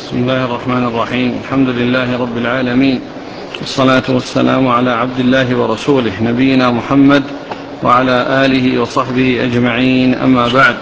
بسم الله الرحمن الرحيم. الحمد لله رب العالمين، والصلاة والسلام على عبد الله ورسوله نبينا محمد وعلى آله وصحبه أجمعين، أما بعد.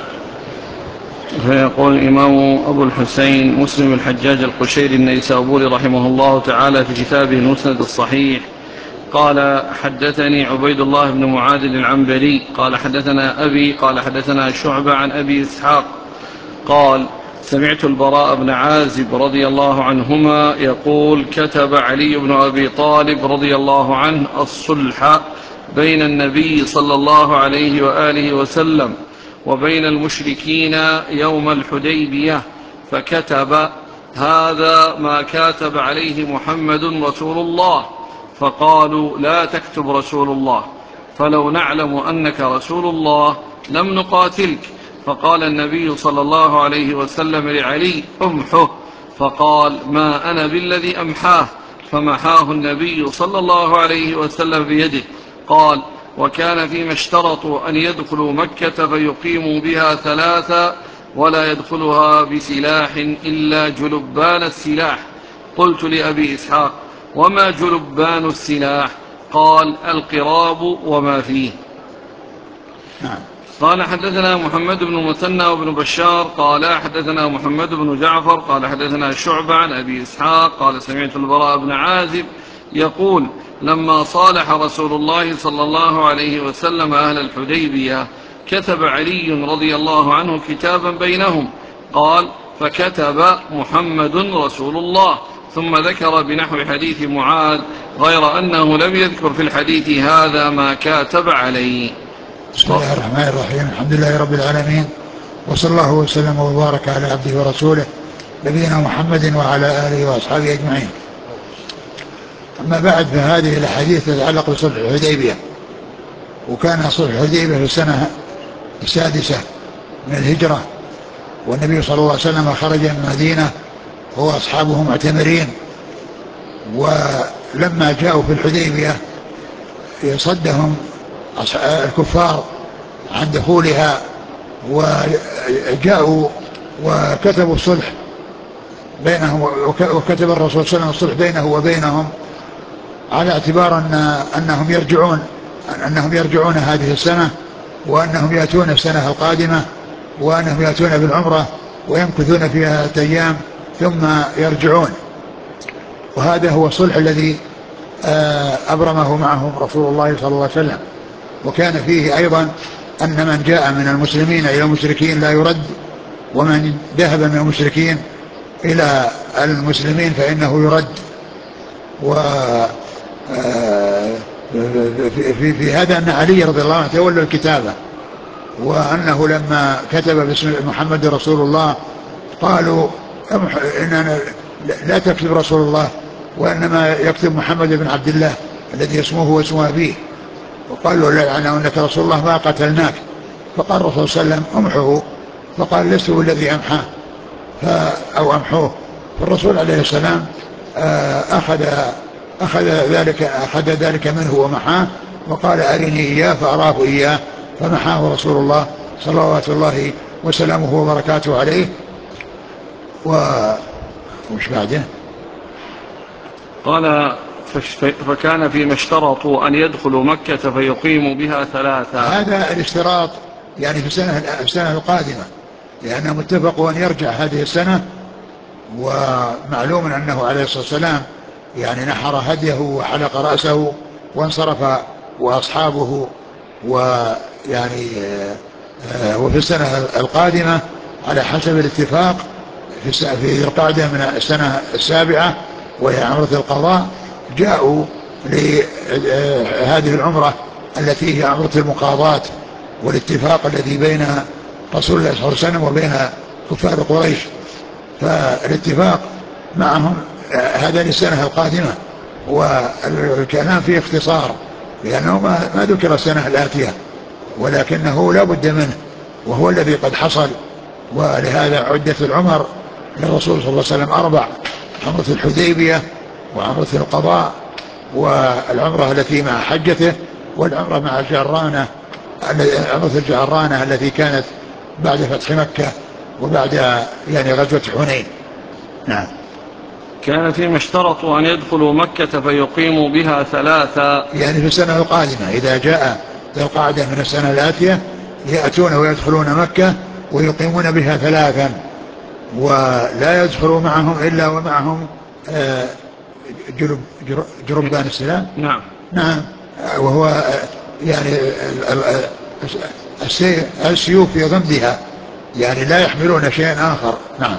فيقول الإمام أبو الحسين مسلم الحجاج القشيري النيسابوري رحمه الله تعالى في كتابه المسند الصحيح: قال حدثني عبيد الله بن معاذ العنبري قال حدثنا أبي قال حدثنا شعبة عن أبي إسحاق قال: سمعت البراء بن عازب رضي الله عنهما يقول: كتب علي بن أبي طالب رضي الله عنه الصلح بين النبي صلى الله عليه وآله وسلم وبين المشركين يوم الحديبية، فكتب: هذا ما كاتب عليه محمد رسول الله. فقالوا: لا تكتب رسول الله، فلو نعلم أنك رسول الله لم نقاتلك. فقال النبي صلى الله عليه وسلم لعلي: امحه. فقال: ما أنا بالذي أمحاه. فمحاه النبي صلى الله عليه وسلم بيده. قال: وكان فيما اشترطوا أن يدخلوا مكة فيقيموا بها 3 ولا يدخلها بسلاح إلا جلبان السلاح. قلت لأبي إسحاق: وما جلبان السلاح؟ قال: القراب وما فيه. نعم. قال حدثنا محمد بن مثنى وابن بشار قال حدثنا محمد بن جعفر قال حدثنا شعبة عن أبي إسحاق قال: سمعت البراء بن عازب يقول: لما صالح رسول الله صلى الله عليه وسلم أهل الحديبية كتب علي رضي الله عنه كتابا بينهم. قال: فكتب: محمد رسول الله. ثم ذكر بنحو حديث معاذ، غير أنه لم يذكر في الحديث هذا ما كاتب عليه. بسم الله الرحمن الرحيم. الحمد لله رب العالمين، وصلى الله وسلم وبارك على عبده ورسوله نبينا محمد وعلى آله وأصحابه أجمعين. أما بعد، فهذه الأحاديث تتعلق بصلح الحديبية. وكان صلح الحديبية في السنة 6 من الهجرة، والنبي صلى الله عليه وسلم خرج من المدينة هو أصحابه معتمرين. ولما جاءوا في الحديبية صدهم الكفار عن دخولها، وجاءوا وكتبوا الصلح بينهم، وكتب الرسول صلى الله عليه وسلم الصلح بينه وبينهم على اعتبار أنهم يرجعون هذه السنة، وأنهم يأتون السنة القادمة، وأنهم يأتون بالعمرة ويمكثون فيها 3 أيام ثم يرجعون. وهذا هو الصلح الذي أبرمه معهم رسول الله صلى الله عليه وسلم. وكان فيه أيضا أن من جاء من المسلمين إلى المشركين لا يرد، ومن ذهب من المشركين إلى المسلمين فإنه يرد. في هذا أن علي رضي الله عنه تولى الكتابة، وأنه لما كتب باسم محمد رسول الله قالوا: إننا لا تكتب رسول الله، وإنما يكتب محمد بن عبد الله الذي اسمه واسم أبيه. وقالوا: لا، أنك رسول الله ما قتلناك. فقال الرسول صلى الله عليه وسلم: امحه. فقال: لست الذي أمحاه أو أمحوه. فالرسول عليه السلام أخذ ذلك منه ومحاه، وقال: أرني إياه فأراه إياه. فمحاه رسول الله صلوات الله وسلامه وبركاته عليه. وش بعده؟ قال: فكان فيما اشترطوا أن يدخلوا مكة فيقيموا بها 3. هذا الاشتراط يعني في السنة القادمة، لأنهم اتفقوا أن يرجع هذه السنة. ومعلوم أنه عليه الصلاة والسلام يعني نحر هديه وحلق رأسه وانصرف وأصحابه، ويعني وفي السنة القادمة على حسب الاتفاق في ذي القعدة من السنة 7 وهي عمرة القضاء، جاءوا لهذه العمرة التي هي عمرة المقاضاة، والاتفاق الذي بين رسول الله صلى الله عليه وسلم وبين كفار قريش. فالاتفاق معهم هذا للسنة القادمة، والكلام فيه اختصار لأنه ما ذكر السنة الآتية، ولكنه لا بد منه، وهو الذي قد حصل. ولهذا عدت العمر للرسول صلى الله عليه وسلم 4: عمرة الحديبية، وعمرة القضاء، والعمرة التي مع حجته، والعمرة مع عمرة الجعرانة التي كانت بعد فتح مكة وبعد يعني غزوة حنين. نعم. كان فيما اشترطوا أن يدخلوا مكة فيقيموا بها 3. يعني في السنة القادمة إذا جاء ذو القعدة من السنة الآتية يأتون ويدخلون مكة ويقيمون بها 3 ولا يدخلوا معهم إلا ومعهم جربان السلام. نعم. نعم. وهو يعني السيوف في غمدها، يعني لا يحملون شيئا آخر. نعم.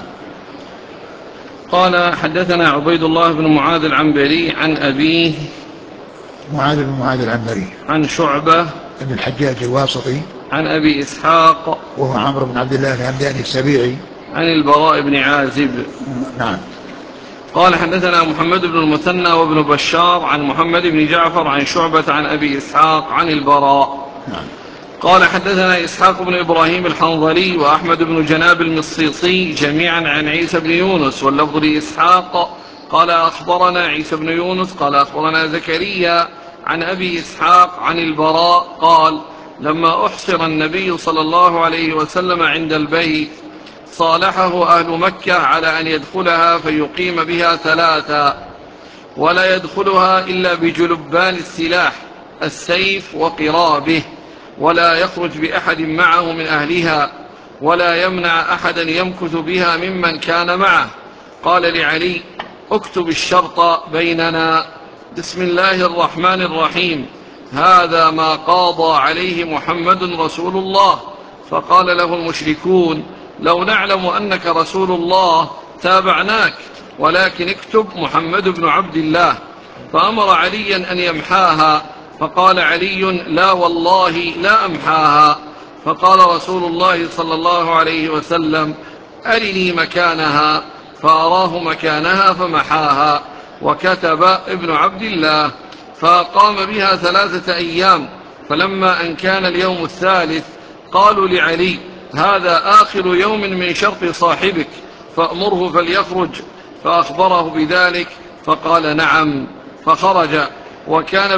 قال حدثنا عبيد الله بن معاذ العنبري عن أبيه معاذ بن معاذ العنبري عن شعبة بن الحجاج الواسطي عن أبي إسحاق وهو عمرو بن عبد الله الهمداني السبيعي عن البراء بن عازب. نعم. قال حدثنا محمد بن المثنى وابن بشار عن محمد بن جعفر عن شعبة عن أبي إسحاق عن البراء. نعم. قال حدثنا إسحاق بن إبراهيم الحنظلي وأحمد بن جناب المصيصي جميعا عن عيسى بن يونس واللفظ لإسحاق قال أخبرنا عيسى بن يونس قال أخبرنا زكريا عن أبي إسحاق عن البراء قال لما أحصر النبي صلى الله عليه وسلم عند البيت صالحه أهل مكة على أن يدخلها فيقيم بها 3 ولا يدخلها إلا بجلبان السلاح السيف وقرابه ولا يخرج بأحد معه من أهلها ولا يمنع أحدا يمكث بها ممن كان معه. قال لعلي اكتب الشرط بيننا بسم الله الرحمن الرحيم هذا ما قاضى عليه محمد رسول الله. فقال له المشركون لو نعلم أنك رسول الله تابعناك ولكن اكتب محمد بن عبد الله. فأمر عليا أن يمحاها فقال علي لا والله لا أمحاها. فقال رسول الله صلى الله عليه وسلم أرني مكانها فأراه مكانها فمحاها وكتب ابن عبد الله. فقام بها 3 أيام فلما أن كان اليوم الثالث قالوا لعلي هذا آخر يوم من شرط صاحبك فأمره فليخرج. فأخبره بذلك فقال نعم فخرج. وقال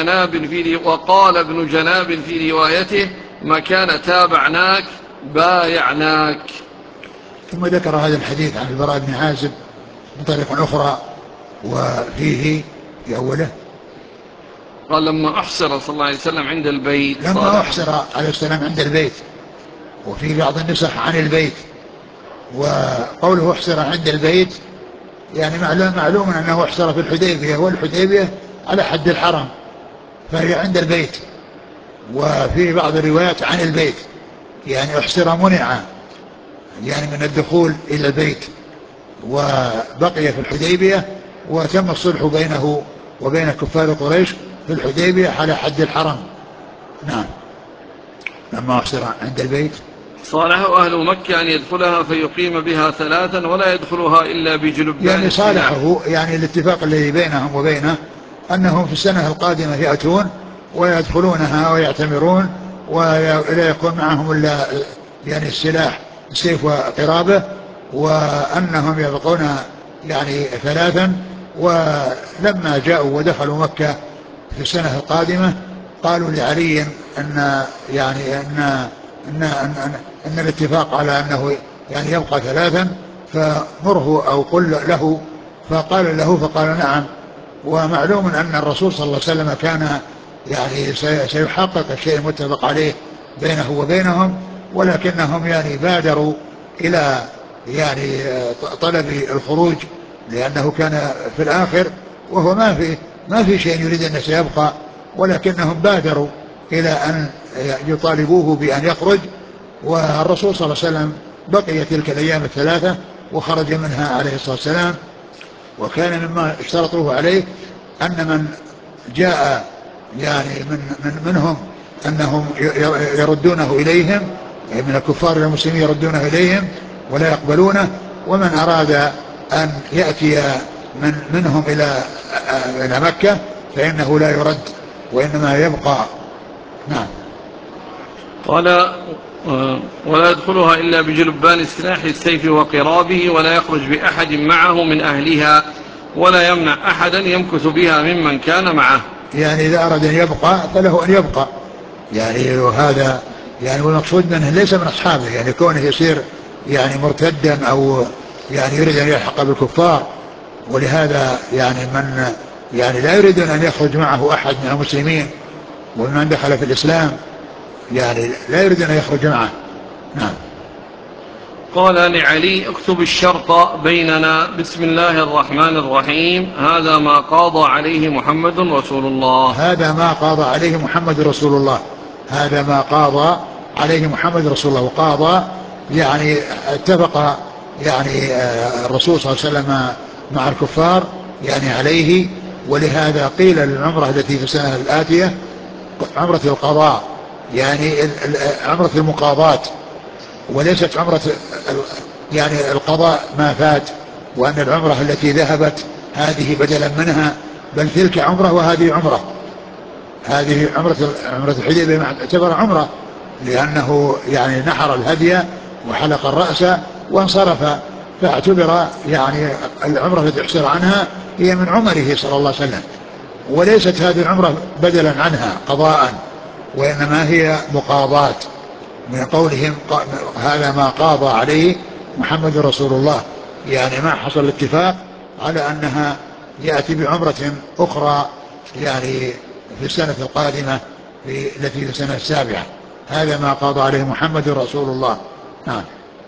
ابن جناب في روايته مكان تابعناك بايعناك. ثم ذكر هذا الحديث عن البراء بن عازب بطريقة أخرى وفيه في أوله قال لما أحصر صلى الله عليه وسلم عند البيت لما أحصر عليه السلام عند البيت وفي بعض النسخ عن البيت. وقوله احصر عند البيت يعني معلوم أنه احصر في الحديبية والحديبية على حد الحرم فهي عند البيت. وفي بعض الروايات عن البيت يعني احصر منع يعني من الدخول إلى البيت وبقي في الحديبية وتم الصلح بينه وبين كفار قريش في الحديبية على حد الحرم. نعم. لما احصر عند البيت صالحه أهل مكة أن يدخلها فيقيم بها 3 ولا يدخلها إلا بجلبان يعني صالحه يعني الاتفاق الذي بينهم وبينه أنهم في السنة القادمة يأتون ويدخلونها ويعتمرون ولا يكون معهم إلا يعني السلاح السيف وقرابه وأنهم يبقون يعني 3. ولما جاءوا ودخلوا مكة في السنة القادمة قالوا لعلي أن يعني أن الاتفاق على أنه يعني يبقى 3 فمره أو قل له. فقال نعم. ومعلوم أن الرسول صلى الله عليه وسلم كان يعني سيحقق الشيء المتفق عليه بينه وبينهم ولكنهم يعني بادروا إلى يعني طلب الخروج لأنه كان في الآخر وهو ما في شيء يريد أن سيبقى ولكنهم بادروا إلى أن يطالبوه بأن يخرج. والرسول صلى الله عليه وسلم بقي تلك الأيام 3 وخرج منها عليه الصلاة والسلام. وكان مما اشترطوه عليه أن من جاء يعني منهم أنهم يردونه إليهم يعني من الكفار المسلمين يردونه إليهم ولا يقبلونه. ومن أراد أن يأتي منهم إلى مكة فإنه لا يرد وإنما يبقى. نعم. قال ولا يدخلها إلا بجلبان السلاح السيف وقرابه ولا يخرج بأحد معه من أهلها ولا يمنع أحدا يمكث بها ممن كان معه. يعني إذا أراد أن يبقى فله أن يبقى يعني وهذا يعني والمقصود منه ليس من أصحابه يعني كونه يصير يعني مرتدا أو يعني يريد أن يلحق بالكفار، ولهذا يعني من يعني لا يريد أن يخرج معه أحد من المسلمين ومن دخل في الإسلام يعني لا يريد أن يخرج معه. نعم. قال لعلي: اكتب الشرط بيننا بسم الله الرحمن الرحيم، هذا ما قاضى عليه محمد رسول الله. هذا ما قاضى عليه محمد رسول الله. هذا ما قاضى عليه محمد رسول الله. وقاضى يعني اتفق يعني الرسول صلى الله عليه وسلم مع الكفار يعني عليه. ولهذا قيل للعمرة التي في السنة الآتية عمرة القضاء، يعني عمرة المقاضاة، وليست عمرة يعني القضاء ما فات، وأن العمرة التي ذهبت هذه بدلا منها، بل تلك عمرة وهذه عمرة. هذه عمرة الحديبية تعتبر عمرة، لأنه يعني نحر الهدي وحلق الرأس وانصرف، فاعتبر يعني العمرة التي احسر عنها هي من عمره صلى الله عليه وسلم، وليست هذه العمرة بدلا عنها قضاء، وإنما هي مقاضاة من قولهم هذا ما قاضى عليه محمد رسول الله، يعني ما حصل الاتفاق على أنها يأتي بعمرة أخرى يعني في السنة القادمة التي في السنة السابعة. هذا ما قاضى عليه محمد رسول الله. نعم.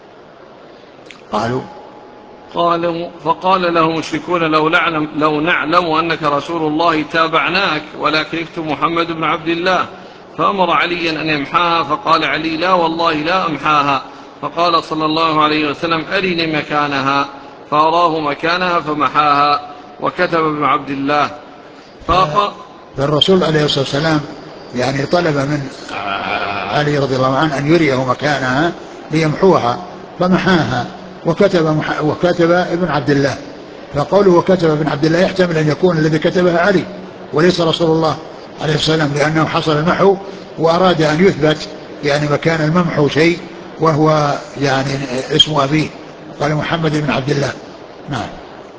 فقال له المشركون: لو نعلم أنك رسول الله تابعناك، ولكن اكتب محمد بن عبد الله. فأمر عليا أن يمحاها، فقال علي: لا والله لا أمحاها. فقال صلى الله عليه وسلم: أرني مكانها. فأراه مكانها فمحاها وكتب ابن عبد الله. فالرسول عليه الصلاة والسلام يعني طلب من علي رضي الله عنه أن يريه مكانها ليمحوها، فمحاها وكتب ابن عبد الله. فقوله وكتب ابن عبد الله يحتمل أن يكون الذي كتبها علي وليس رسول الله عليه السلام، لأنه حصل المحو وأراد أن يثبت يعني مكان الممحو شيء، وهو يعني اسم أبيه، قال محمد بن عبد الله. نعم.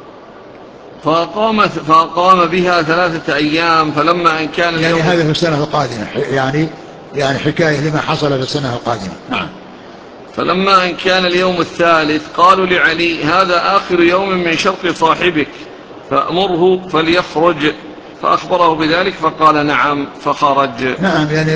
فأقام بها 3 أيام، فلما أن كان يعني هذا في السنة القادمة، يعني حكاية لما حصل في السنة القادمة. نعم. فلما أن كان اليوم الثالث قالوا لعلي: هذا آخر يوم من شرط صاحبك، فأمره فليخرج. فأخبره بذلك فقال: نعم، فخرج. نعم، يعني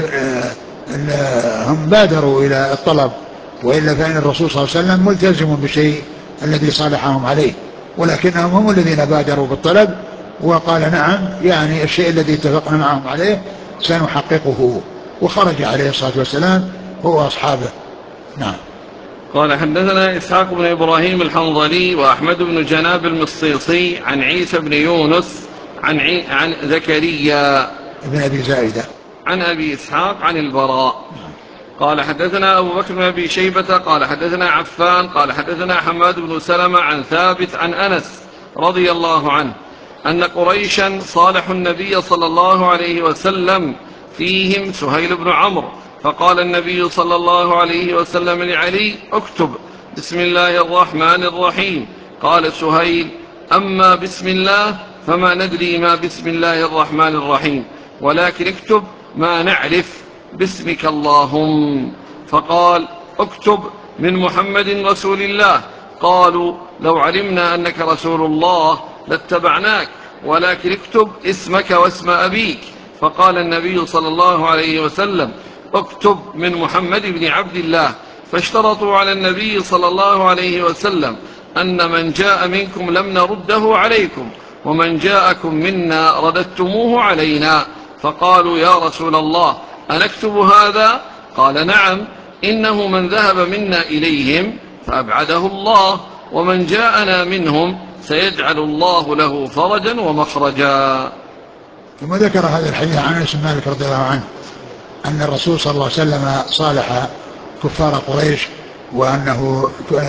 هم بادروا إلى الطلب، وإلا فإن الرسول صلى الله عليه وسلم ملتزم بالشيء الذي صالحهم عليه، ولكنهم هم الذين بادروا بالطلب وقال نعم، يعني الشيء الذي اتفقنا معهم عليه سنحققه، وخرج عليه الصلاة والسلام هو وأصحابه. نعم. قال: حدثنا إسحاق بن إبراهيم الحنظلي وأحمد بن جناب المصيصي عن عيسى بن يونس عن زكريا ابن أبي زائدة عن أبي إسحاق عن البراء. قال: حدثنا أبو بكر بن أبي شيبة قال: حدثنا عفان قال: حدثنا حماد بن سلمة عن ثابت عن أنس رضي الله عنه أن قريشا صالحوا النبي صلى الله عليه وسلم، فيهم سهيل بن عمرو. فقال النبي صلى الله عليه وسلم لعلي: اكتب بسم الله الرحمن الرحيم. قال سهيل: أما بسم الله فما ندري ما بسم الله الرحمن الرحيم، ولكن اكتب ما نعرف باسمك اللهم. فقال: اكتب من محمد رسول الله. قالوا: لو علمنا أنك رسول الله لاتبعناك، ولكن اكتب اسمك واسم أبيك. فقال النبي صلى الله عليه وسلم: اكتب من محمد بن عبد الله. فاشترطوا على النبي صلى الله عليه وسلم أن من جاء منكم لم نرده عليكم، ومن جاءكم منا رددتموه علينا. فقالوا: يا رسول الله أنكتب هذا؟ قال: نعم، إنه من ذهب منا إليهم فأبعده الله، ومن جاءنا منهم سيجعل الله له فرجا ومخرجا. ثم ذكر هذا الحديث عن أنس بن مالك رضي الله عنه أن الرسول صلى الله عليه وسلم صالح كفار قريش، وأنه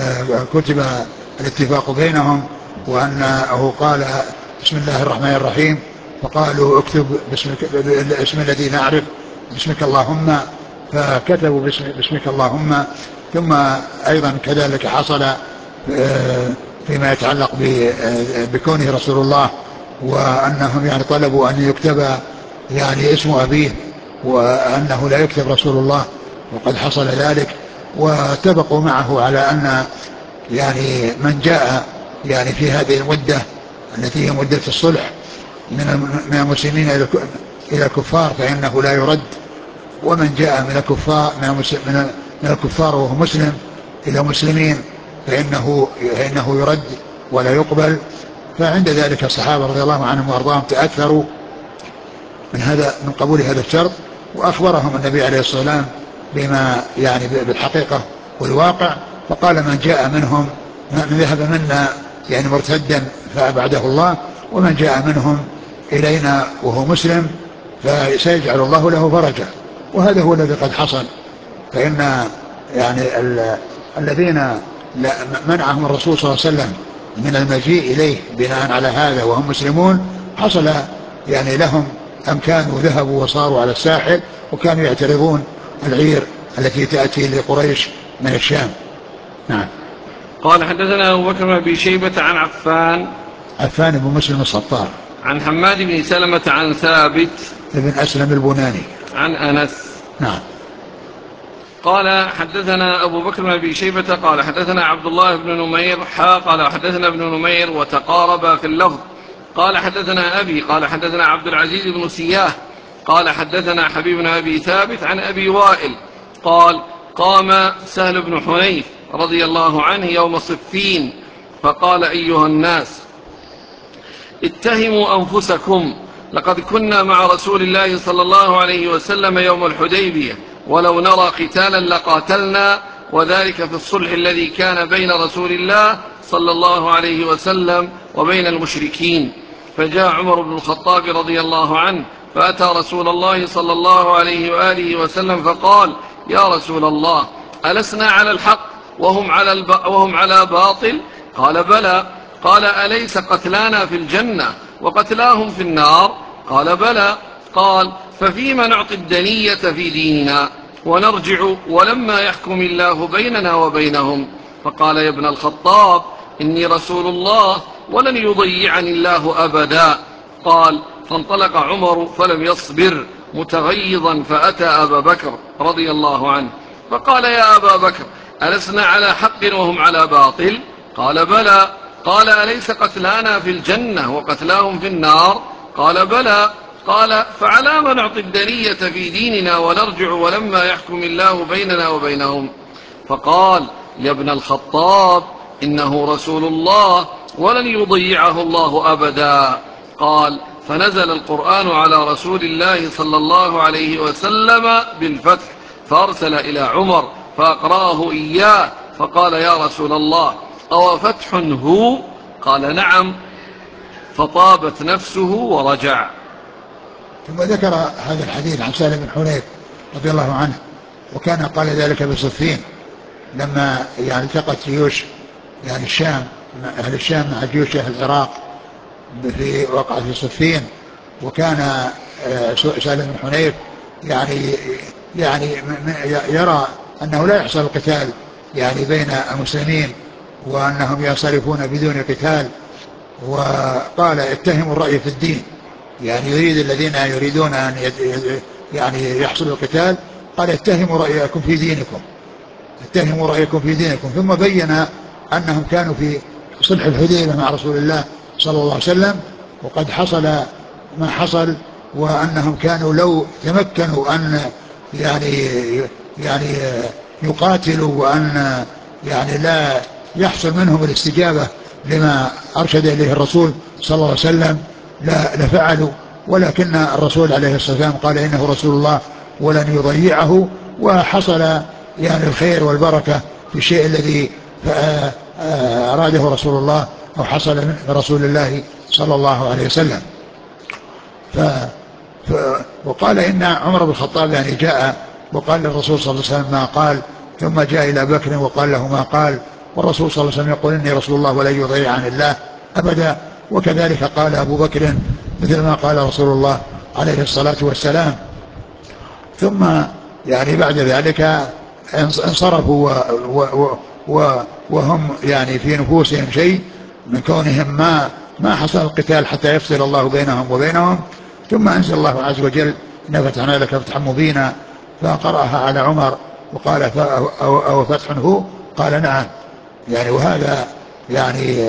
كتب الاتفاق بينهم، وأنه قال بسم الله الرحمن الرحيم، فقالوا اكتب باسم الذي نعرف باسمك اللهم، فكتبوا باسمك اللهم. ثم أيضا كذلك حصل فيما يتعلق بكونه رسول الله، وأنهم يعني طلبوا أن يكتب يعني اسم أبيه، وأنه لا يكتب رسول الله، وقد حصل ذلك، واتفقوا معه على أن يعني من جاء يعني في هذه المدة التي هي مدة الصلح من المسلمين إلى الكفار فإنه لا يرد، ومن جاء من الكفار وهو مسلم إلى مسلمين فإنه يرد ولا يقبل. فعند ذلك الصحابة رضي الله عنهم وأرضاهم تأثروا من قبول هذا الشرط، وأخبرهم النبي عليه الصلاة والسلام بما يعني بالحقيقة والواقع، فقال من جاء منهم من ذهب منا يعني مرتدا فأبعده الله، ومن جاء منهم إلينا وهو مسلم فسيجعل الله له فرجا. وهذا هو الذي قد حصل. فإن يعني الذين منعهم الرسول صلى الله عليه وسلم من المجيء إليه بناء على هذا وهم مسلمون، حصل يعني لهم أمكان وذهبوا وصاروا على الساحل، وكانوا يعترضون العير التي تأتي لقريش من الشام. نعم. قال حدثنا أبو بكر بن أبي شيبة عن عفان بن مسلم الصطار، عن حماد بن سلمة عن ثابت ابن أسلم البناني عن أنس. نعم. قال حدثنا أبو بكر بن أبي شيبة قال حدثنا عبد الله بن نمير قال حدثنا ابن نمير وتقاربا في اللفظ. قال حدثنا أبي قال حدثنا عبد العزيز بن سياه قال حدثنا حبيب بن أبي ثابت عن أبي وائل قال قام سهل بن حنيف رضي الله عنه يوم صفين فقال أيها الناس اتهموا أنفسكم، لقد كنا مع رسول الله صلى الله عليه وسلم يوم الحديبية، ولو نرى قتالا لقاتلنا، وذلك في الصلح الذي كان بين رسول الله صلى الله عليه وسلم وبين المشركين. فجاء عمر بن الخطاب رضي الله عنه فأتى رسول الله صلى الله عليه وآله وسلم فقال يا رسول الله ألسنا على الحق وهم على باطل؟ قال بلى. قال أليس قتلانا في الجنة وقتلاهم في النار؟ قال بلى. قال ففيم نعطي الدنية في ديننا ونرجع ولما يحكم الله بيننا وبينهم؟ فقال يا ابن الخطاب إني رسول الله ولن يضيعني الله أبدا. قال فانطلق عمر فلم يصبر متغيظا فأتى أبا بكر رضي الله عنه فقال يا أبا بكر ألسنا على حق وهم على باطل؟ قال بلى. قال أليس قتلانا في الجنة وقتلاهم في النار؟ قال بلى. قال فعلام نعطي الدنية في ديننا ونرجع ولما يحكم الله بيننا وبينهم؟ فقال يا ابن الخطاب إنه رسول الله ولن يضيعه الله أبدا. قال فنزل القرآن على رسول الله صلى الله عليه وسلم بالفتح، فأرسل إلى عمر فأقرأه إياه فقال يا رسول الله أو فتح هو؟ قال نعم. فطابت نفسه ورجع. ثم ذكر هذا الحديث عن سهل بن حنيف رضي الله عنه، وكان قال ذلك بصفين لما يعني التقت جيوش يعني الشام أهل الشام مع جيوش أهل العراق في وقعة صفين، وكان سهل بن حنيف يعني يرى أنه لا يحصل القتال يعني بين المسلمين وأنهم ينصرفون بدون قتال، وقال اتهموا الرأي في الدين، يعني يريد الذين يريدون أن يعني يحصل القتال قال اتهموا رأيكم في دينكم، اتهموا رأيكم في دينكم. ثم بين أنهم كانوا في صلح الحديبية مع رسول الله صلى الله عليه وسلم وقد حصل ما حصل، وأنهم كانوا لو تمكنوا أن يعني يقاتلوا وأن يعني لا يحصل منهم الاستجابة لما أرشد إليه الرسول صلى الله عليه وسلم لفعلوا، ولكن الرسول عليه الصلاة والسلام قال إنه رسول الله ولن يضيعه، وحصل يعني الخير والبركة في الشيء الذي أراده رسول الله أو حصل من رسول الله صلى الله عليه وسلم. وقال إن عمر بن الخطاب يعني جاء وقال للرسول صلى الله عليه وسلم ما قال، ثم جاء إلى بكر وقال له ما قال، والرسول صلى الله عليه وسلم يقول إني رسول الله ولن يضيع عن الله أبدا. وكذلك قال أبو بكر مثل ما قال رسول الله عليه الصلاة والسلام. ثم يعني بعد ذلك انصرفوا وهم يعني في نفوسهم شيء من كونهم ما حصل القتال حتى يفصل الله بينهم وبينهم. ثم أنزل الله عز وجل إن فتحنا لك فتحا مبينا، فقرأها على عمر وقال أو فتح هو؟ قال نعم. يعني وهذا يعني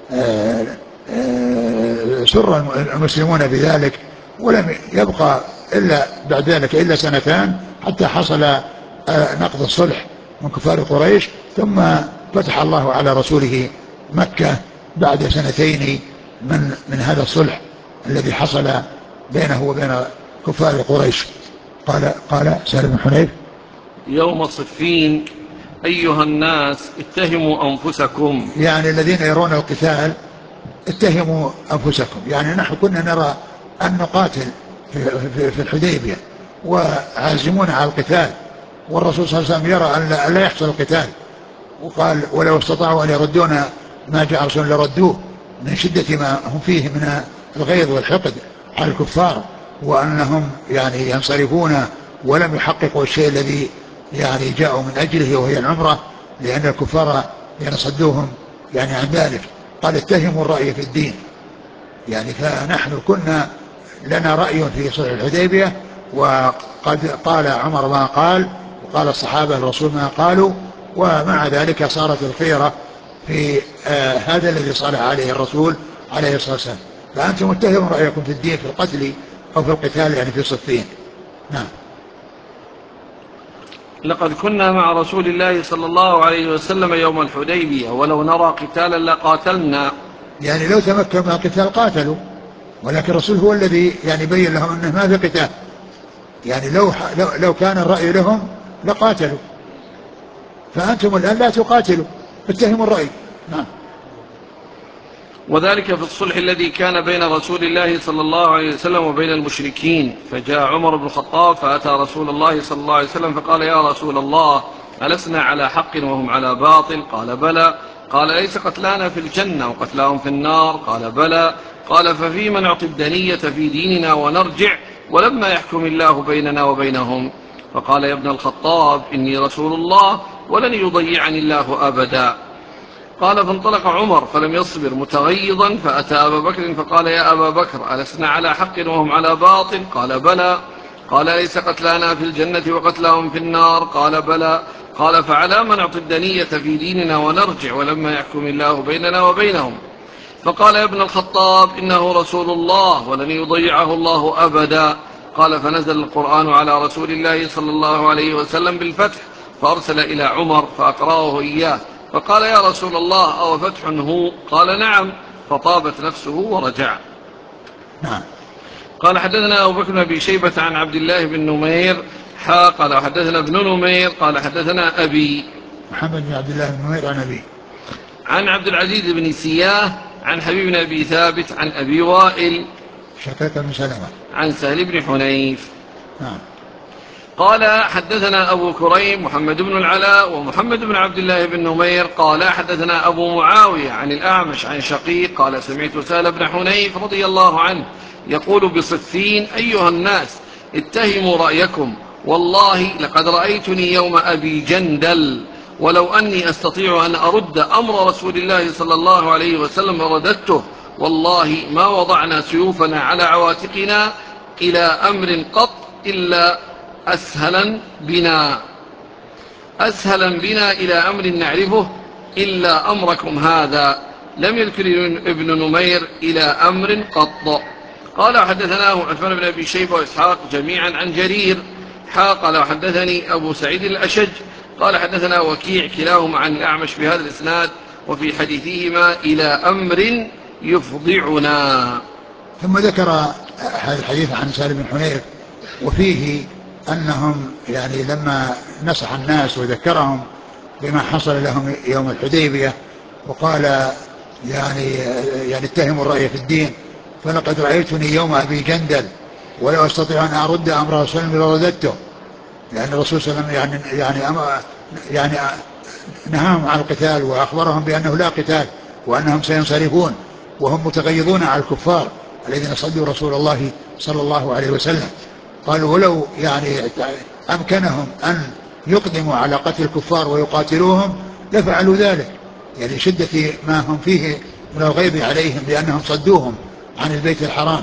سر المسلمون بذلك، ولم يبقى إلا بعد ذلك إلا سنتان حتى حصل نقض الصلح من كفار قريش، ثم فتح الله على رسوله مكة بعد سنتين من هذا الصلح الذي حصل بينه وبين كفار قريش. قال سهل بن حنيف: يوم صفين أيها الناس اتهموا أنفسكم، يعني الذين يرون القتال اتهموا أنفسكم، يعني نحن كنا نرى أن نقاتل في الحديبية وعازمون على القتال، والرسول صلى الله عليه وسلم يرى أن لا يحصل القتال، وقال: ولو استطاعوا أن يردون ما جاء رسول لردوه، من شدة ما هم فيه من الغيظ والحقد على الكفار، وأنهم يعني ينصرفون ولم يحققوا الشيء الذي يعني جاءوا من أجله وهي العمرة، لأن الكفار يصدوهم يعني عن ذلك. قال: اتهموا الرأي في الدين، يعني فنحن كنا لنا رأي في صلح الحديبية، وقد قال عمر ما قال، وقال الصحابة الرسول ما قالوا، ومع ذلك صارت الخيرة في هذا الذي صالح عليه الرسول عليه الصلاة والسلام. فأنتم اتهموا رأيكم في الدين في القتل أو في القتال، يعني في صفين. نعم. لقد كنا مع رسول الله صلى الله عليه وسلم يوم الحديبية ولو نرى قتالا لقاتلنا، يعني لو تمكنوا من القتال قاتلوا، ولكن الرسول هو الذي يعني بين لهم أنه ما في قتال، يعني لو كان الرأي لهم لقاتلوا، فأنتم الآن لا تقاتلوا، اتهموا الرأي. نعم. وذلك في الصلح الذي كان بين رسول الله صلى الله عليه وسلم وبين المشركين. فجاء عمر بن الخطاب فأتى رسول الله صلى الله عليه وسلم فقال: يا رسول الله، ألسنا على حق وهم على باطل؟ قال: بلى. قال: ليس قتلانا في الجنة وقتلاهم في النار؟ قال: بلى. قال: ففيما نعطي الدنية في ديننا ونرجع ولما يحكم الله بيننا وبينهم؟ فقال: يا ابن الخطاب، إني رسول الله ولن يضيعني الله أبدا. قال: فانطلق عمر فلم يصبر متغيظا فأتى أبا بكر فقال: يا أبا بكر، ألسنا على حق وهم على باطل؟ قال: بلى. قال: ليس قتلانا في الجنة وقتلهم في النار؟ قال: بلى. قال: فعلى ما نعطي الدنية في ديننا ونرجع ولما يحكم الله بيننا وبينهم؟ فقال: يا ابن الخطاب، إنه رسول الله ولن يضيعه الله أبدا. قال: فنزل القرآن على رسول الله صلى الله عليه وسلم بالفتح، فأرسل إلى عمر فأقرأه إياه، فقال: يا رسول الله، أو فتح هو؟ قال: نعم. فطابت نفسه ورجع. نعم. قال: حدثنا أبو بكر بن أبي شيبة عن عبد الله بن نمير قال: حدثنا ابن نمير قال: حدثنا أبي محمد بن عبد الله بن نمير عن أبي عن عبد العزيز بن سياه عن حبيب بن أبي ثابت عن أبي وائل شقيق بن سلمة عن سهل بن حنيف. نعم. قال: حدثنا أبو كريم محمد بن العلاء ومحمد بن عبد الله بن نمير قال: حدثنا أبو معاوية عن الأعمش عن شقيق قال: سمعت سهل بن حنيف رضي الله عنه يقول بصفين: أيها الناس، اتهموا رأيكم، والله لقد رأيتني يوم أبي جندل، ولو أني أستطيع أن أرد أمر رسول الله صلى الله عليه وسلم رددته، والله ما وضعنا سيوفنا على عواتقنا إلى أمر قط إلا أسهلا بنا إلى أمر نعرفه إلا أمركم هذا. لم يذكر ابن نمير إلى أمر قط. قال: حدثناه عثمان بن أبي شيبة وإسحاق جميعا عن جرير قال: حدثني أبو سعيد الأشج قال: حدثنا وكيع كلاهما عن الأعمش بهذا الإسناد، وفي حديثهما إلى أمر يفضعنا. ثم ذكر هذا الحديث عن سهل بن حنيف، وفيه أنهم يعني لما نصح الناس وذكرهم بما حصل لهم يوم الحديبية وقال يعني اتهموا الرأي في الدين، فلقد رأيتني يوم أبي جندل ولو أستطيع أن أرد أمر رسول الله لرددته، لأن الرسول صلى الله عليه وسلم يعني نهاهم عن القتال وأخبرهم بأنه لا قتال وأنهم سينصرفون، وهم متغيظون على الكفار الذين صدوا رسول الله صلى الله عليه وسلم. قالوا: ولو يعني أمكنهم أن يقدموا على قتل الكفار ويقاتلوهم لفعلوا ذلك، يعني شدة ما هم فيه من الغيظ عليهم لأنهم صدوهم عن البيت الحرام.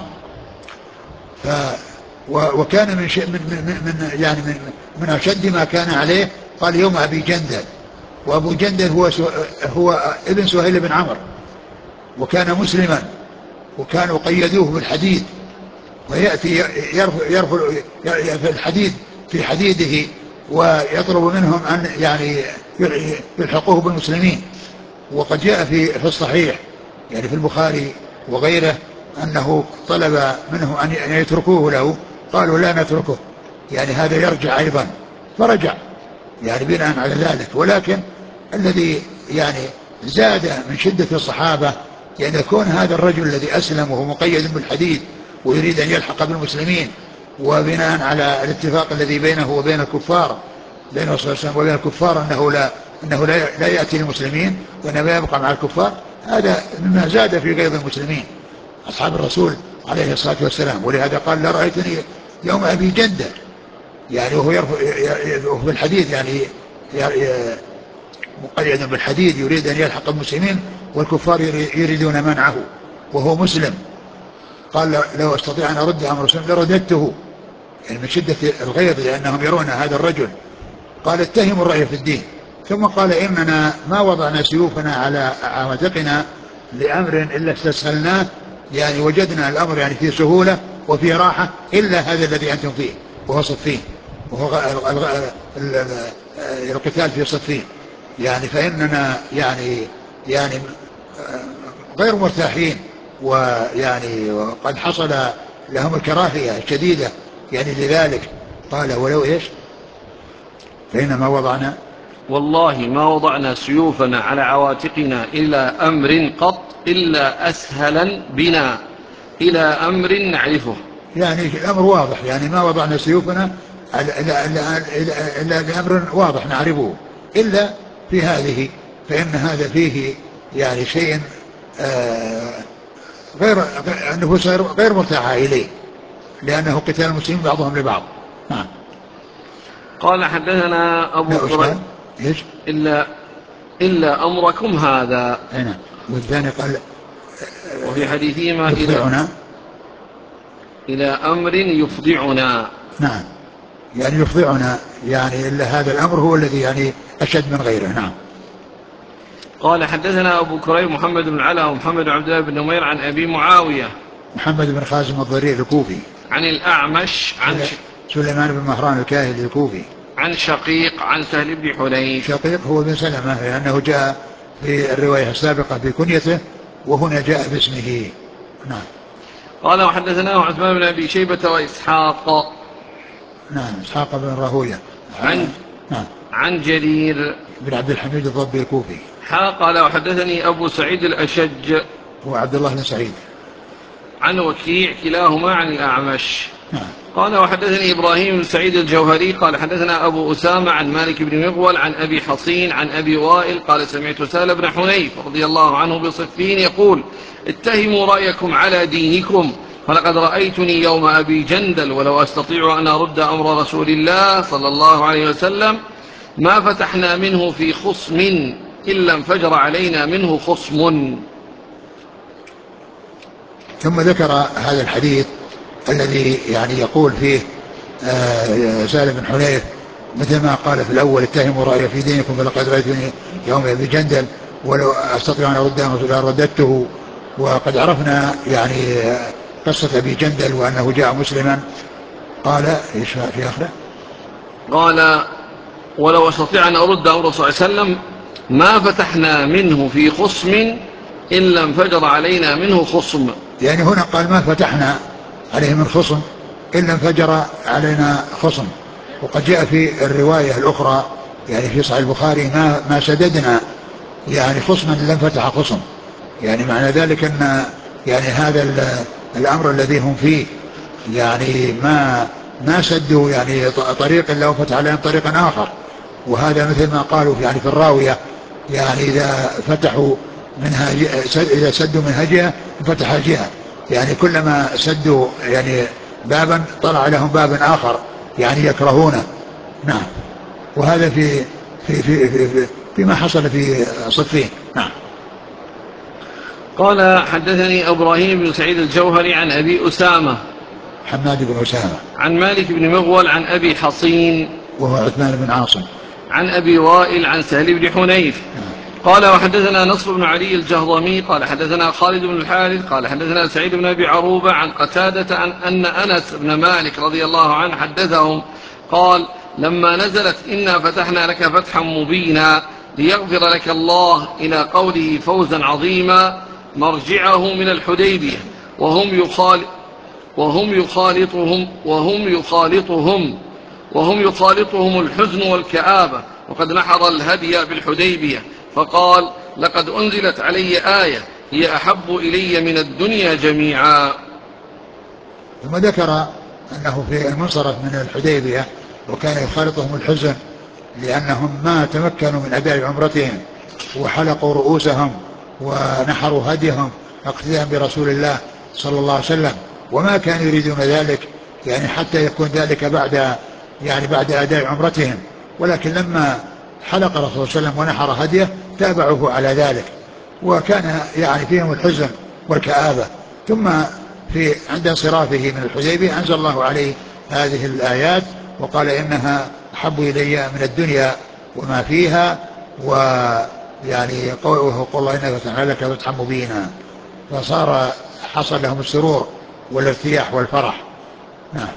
وكان من أشد ما كان عليه قال: يوم أبي جندل، وأبو جندل هو ابن سهيل بن عمرو، وكان مسلما، وكانوا قيدوه بالحديد، ويأتي يرفع في الحديد في حديده، ويطلب منهم أن يعني يلحقوه بالمسلمين. وقد جاء في الصحيح يعني في البخاري وغيره أنه طلب منه أن يتركوه له، قالوا لا نتركه، يعني هذا يرجع أيضا، فرجع يعني بناء على ذلك. ولكن الذي يعني زاد من شدة الصحابة يعني يكون هذا الرجل الذي أسلم وهو مقيد بالحديد ويريد أن يلحق بالمسلمين، وبناء على الاتفاق الذي بينه وبين الكفار، بين الرسول صلى الله عليه وسلم وبين الكفار أنه لا يأتي للمسلمين وإنما يبقى مع الكفار، هذا مما زاد في غيظ المسلمين أصحاب الرسول عليه الصلاة والسلام. ولهذا قال لا رأيتني يوم أبي جندل، يعني وهو بالحديد، يعني مقيد بالحديد يريد أن يلحق المسلمين والكفار يريدون منعه وهو مسلم. قال لو استطيع أن أرد أمر رسول لرددته، يعني من شدة الغيظ لأنهم يرون هذا الرجل. قال اتهموا الرأي في الدين. ثم قال إننا ما وضعنا سيوفنا على عاتقنا لأمر إلا استسهلناه، يعني وجدنا الأمر يعني فيه سهولة وفيه راحة إلا هذا الذي أنتم فيه وهو صفين، وهو القتال في صفين. يعني فإننا يعني غير مرتاحين، ويعني وقد حصل لهم الكراهية الشديدة يعني لذلك. قال ولو إيش؟ فإنما وضعنا والله ما وضعنا سيوفنا على عواتقنا إلى أمر قط إلا أسهلا بنا إلى أمر نعرفه. يعني الأمر واضح، يعني ما وضعنا سيوفنا إلا لأمر واضح نعرفه، إلا في هذه، فإن هذا فيه يعني شيء غير النفوس غير مرتاحة إليه، لأنه قتال المسلمين بعضهم لبعض. نعم. قال حدثنا أبو كريب إلا أمركم هذا. نعم. والثاني قال وفي حديثهما إلى أمر يفضعنا. نعم، يعني يفضعنا، يعني إلا هذا الأمر هو الذي يعني أشد من غيره. نعم. قال حدثنا أبو كريب محمد بن علاء ومحمد عبد الله بن نمير عن أبي معاوية محمد بن خازم الضرير الكوفي، عن الأعمش عن سليمان بن مهران الكاهلي الكوفي، عن شقيق عن سهل بن حنيف. شقيق هو بن سلمة، لأنه جاء في الرواية السابقة في كنيته، وهنا جاء باسمه. نعم. قال وحدثناه عثمان بن أبي شيبة وإسحاق. نعم. إسحاق بن راهوية. نعم. عن جرير بن عبد الحميد الضبي الكوفي. قال وحدثني أبو سعيد الأشج هو عبد الله بن سعيد. عن وكيع كلاهما عن الأعمش. نعم. قال وحدثني إبراهيم بن سعيد الجوهري قال حدثنا أبو أسامة عن مالك بن مغول عن أبي حصين عن أبي وائل قال سمعت سهل بن حنيف رضي الله عنه بصفين يقول اتهموا رأيكم على دينكم، فلقد رأيتني يوم أبي جندل ولو أستطيع أن أرد أمر رسول الله صلى الله عليه وسلم ما فتحنا منه في خصم إلا انفجر علينا منه خصم. ثم ذكر هذا الحديث الذي يعني يقول فيه سهل بن حنيف مثل ما قال في الأول اتهموا رأي في دينكم فلقد رأيتني يوم أبي جندل ولو أستطيع أن أرد أمر رددته. وقد عرفنا يعني قصة أبي جندل وأنه جاء مسلما. قال إيش في آخره؟ قال ولو أستطيع أن أرد أمر صلى الله عليه وسلم ما فتحنا منه في خصم إلا انفجر علينا منه خصم. يعني هنا قال ما فتحنا عليه من خصم إلا انفجر علينا خصم. وقد جاء في الرواية الأخرى يعني في صحيح البخاري ما سددنا يعني خصما إلا انفتح خصم، يعني معنى ذلك أن يعني هذا الأمر الذي هم فيه يعني ما سدوا يعني طريق إلا وفتح عليهم طريقا آخر. وهذا مثل ما قالوا يعني في الراوية، يعني إذا فتحوا منها إذا سدوا منها جهة فتح جهة، يعني كلما سدوا يعني بابا طلع لهم باب آخر يعني يكرهونه. نعم. وهذا فيما حصل في صفين. نعم. قال حدثني إبراهيم بن سعيد الجوهري عن أبي أسامة حماد بن أسامة عن مالك بن مغول عن أبي حصين وهو عثمان بن عاصم عن أبي وائل عن سهل بن حنيف قال وحدثنا نصر بن علي الجهضمي قال حدثنا خالد بن الحارث قال حدثنا سعيد بن أبي عروبة عن قتادة عن أن أنس بن مالك رضي الله عنه حدثهم قال لما نزلت إنا فتحنا لك فتحا مبينا ليغفر لك الله إلى قوله فوزا عظيما مرجعه من الحديبية وهم يخالطهم الحزن والكآبة وقد نحر الهدي بالحديبية فقال لقد أنزلت علي آية هي أحب إلي من الدنيا جميعا. ثم ذكر أنه في المنصرف من الحديبية وكان يخالطهم الحزن لأنهم ما تمكنوا من أداء عمرتهم وحلقوا رؤوسهم ونحروا هديهم اقتداء برسول الله صلى الله عليه وسلم وما كانوا يريدون ذلك يعني حتى يكون ذلك بعد أداء عمرتهم ولكن لما حلق الرسول صلى الله عليه وسلم ونحر هديه تابعوه على ذلك وكان يعني فيهم الحزن والكآبة. ثم عند انصرافه من الحديبية أنزل الله عليه هذه الآيات وقال إنها أحب إلي من الدنيا وما فيها ويعني قول الله إنك فتحنا لك فتحا مبينا فصار حصل لهم السرور والارتياح والفرح. نعم.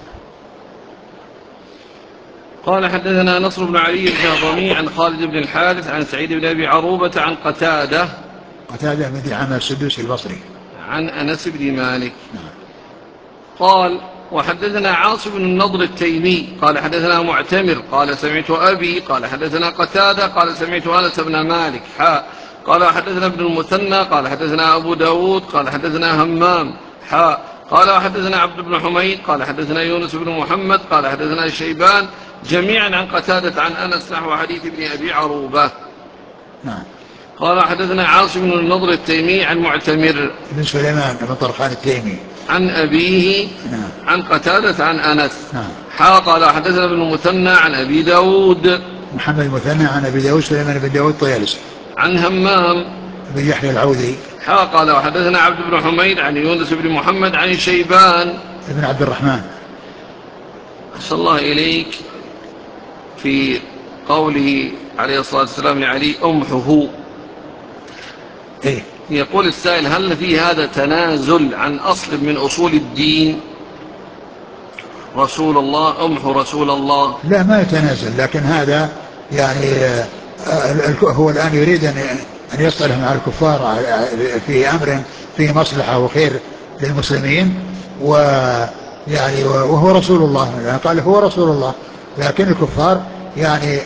قال حدثنا نصر بن علي الجهضمي عن خالد بن الحارث عن سعيد بن أبي عروبة عن قتادة بن دعامة السدوسي البصري عن أنس بن مالك. قال وحدثنا عاصم بن النضر التيمي قال حدثنا معتمر قال سمعت أبي قال حدثنا قتادة قال سمعت أنس بن مالك قال حدثنا ابن المثنى قال حدثنا أبو داود قال حدثنا همام قال وحدثنا عبد بن حميد قال حدثنا يونس بن محمد قال حدثنا شيبان جميعا عن قتادة عن أنس نحو حديث ابن أبي عروبة. نعم. قال حدثنا عاصم بن النضر التيمي عن معتمر بن سليمان بن طرخان التيمي عن أبيه نعم. عن قتادة عن أنس نعم. قال حدثنا ابن المثنى عن أبي داود محمد المثنى عن أبي داود سليمان بن داود طيالسي عن همام بن يحيى العوذي قال وحدثنا عبد بن حميد عن يونس بن محمد عن شيبان بن عبد الرحمن. أحسن الله إليك في قوله عليه الصلاة والسلام لعلي أمحه يقول السائل هل في هذا تنازل عن أصل من أصول الدين رسول الله أمحو رسول الله؟ لا ما يتنازل لكن هذا يعني هو الآن يريد أن يصطلح مع الكفار في أمر فيه مصلحة وخير للمسلمين ويعني وهو رسول الله قال هو رسول الله لكن الكفار يعني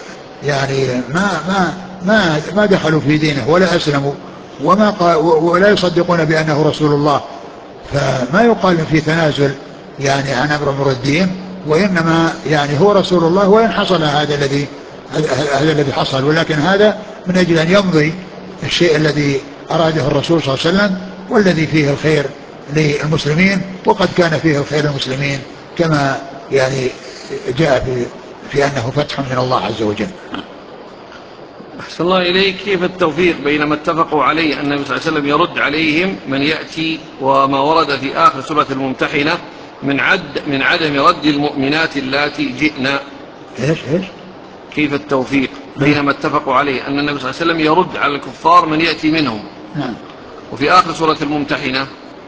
ما دخلوا في دينه ولا أسلموا ولا يصدقون بأنه رسول الله فما يقال في تنازل يعني عن أمر الدين وإنما يعني هو رسول الله وإن حصل هذا الذي حصل ولكن هذا من أجل أن يمضي الشيء الذي أراده الرسول صلى الله عليه وسلم والذي فيه الخير للمسلمين وقد كان فيه الخير للمسلمين كما يعني جاء في أنه فتح من الله عز وجل. أحسن الله إليك كيف التوفيق بين ما اتفقوا عليه أن النبي صلى الله عليه وسلم يرد عليهم من يأتي وما ورد في آخر سورة الممتحنة من عدم رد المؤمنات اللاتي جئنا كيف التوفيق بين ما اتفقوا عليه أن النبي صلى الله عليه وسلم يرد على الكفار من يأتي منهم وفي آخر سورة الممتحنة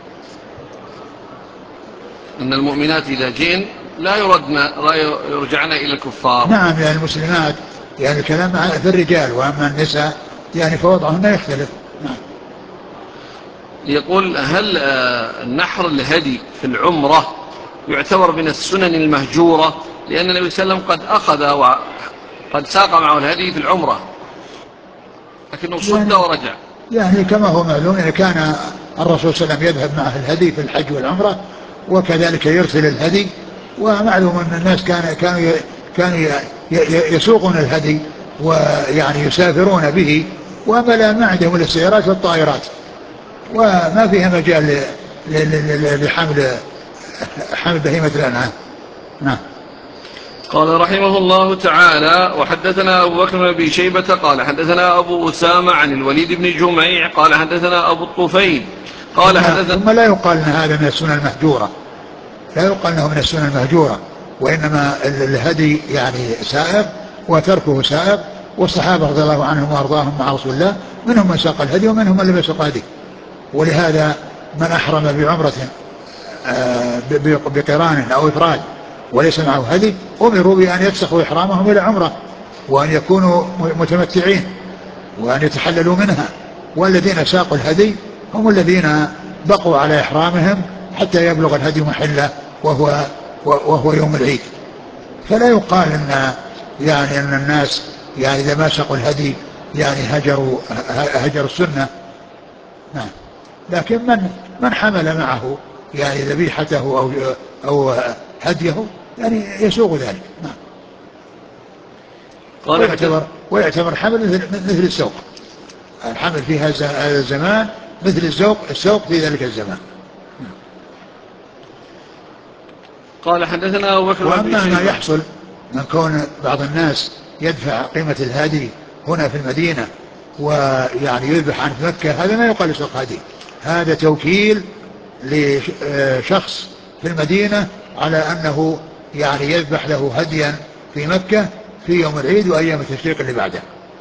أن المؤمنات إذا جئن لا يرجعن إلى الكفار. نعم يعني المسلمات يعني الكلام في الرجال وأما النساء يعني فوضعهن يختلف. نعم. يقول هل نحر الهدي في العمرة يعتبر من السنن المهجورة لأن النبي صلى الله عليه وسلم قد أخذ وقد ساق معه الهدي في العمرة لكنه صد ورجع يعني كما هو معلوم يعني كان الرسول صلى الله عليه وسلم يذهب معه الهدي في الحج والعمرة وكذلك يرسل الهدي ومعلوم أن الناس كانوا يسوقون الهدي ويعني يسافرون به وما عندهم السيارات والطائرات وما فيها مجال لحمل بهيمة الأنعام. نعم. قال رحمه الله تعالى وحدثنا أبو بكر بن أبي شيبة قال حدثنا أبو أسامة عن الوليد بن جميع قال حدثنا أبو الطفيل قال حدثنا ثم لا يقال أن هذا من السنة المهجورة لا يقال أنه من السنة المهجورة وإنما الهدي يعني سائغ وتركه سائغ والصحابة رضي الله عنهم وأرضاهم مع رسول الله منهم من ساق الهدي ومنهم من لم يسق هدي. ولهذا من أحرم بعمرة بقران أو إفراد وليس معه هدي أمروا بأن يفسخوا إحرامهم إلى عمرة وأن يكونوا متمتعين وأن يتحللوا منها. والذين ساقوا الهدي هم الذين بقوا على إحرامهم حتى يبلغ الهدي محله وهو يوم العيد. فلا يقال أن الناس يعني إذا ما ساقوا الهدي يعني هجروا السنة. نعم. لكن من حمل معه يعني ذبيحته أو هديه يعني يسوغ ذلك. نعم. ويعتبر حمل مثل السوق. الحمل في هذا الزمان مثل السوق في ذلك الزمان. قال حدثنا أبو بكر. وأما ما يحصل من كون بعض الناس يدفع قيمة الهدي هنا في المدينة ويعني يذبح عن مكة، هذا ما يقال سوق هدي، هذا توكيل لشخص في المدينة على أنه يعني يذبح له هديا في مكة في يوم العيد وأيام التشريق اللي بعده.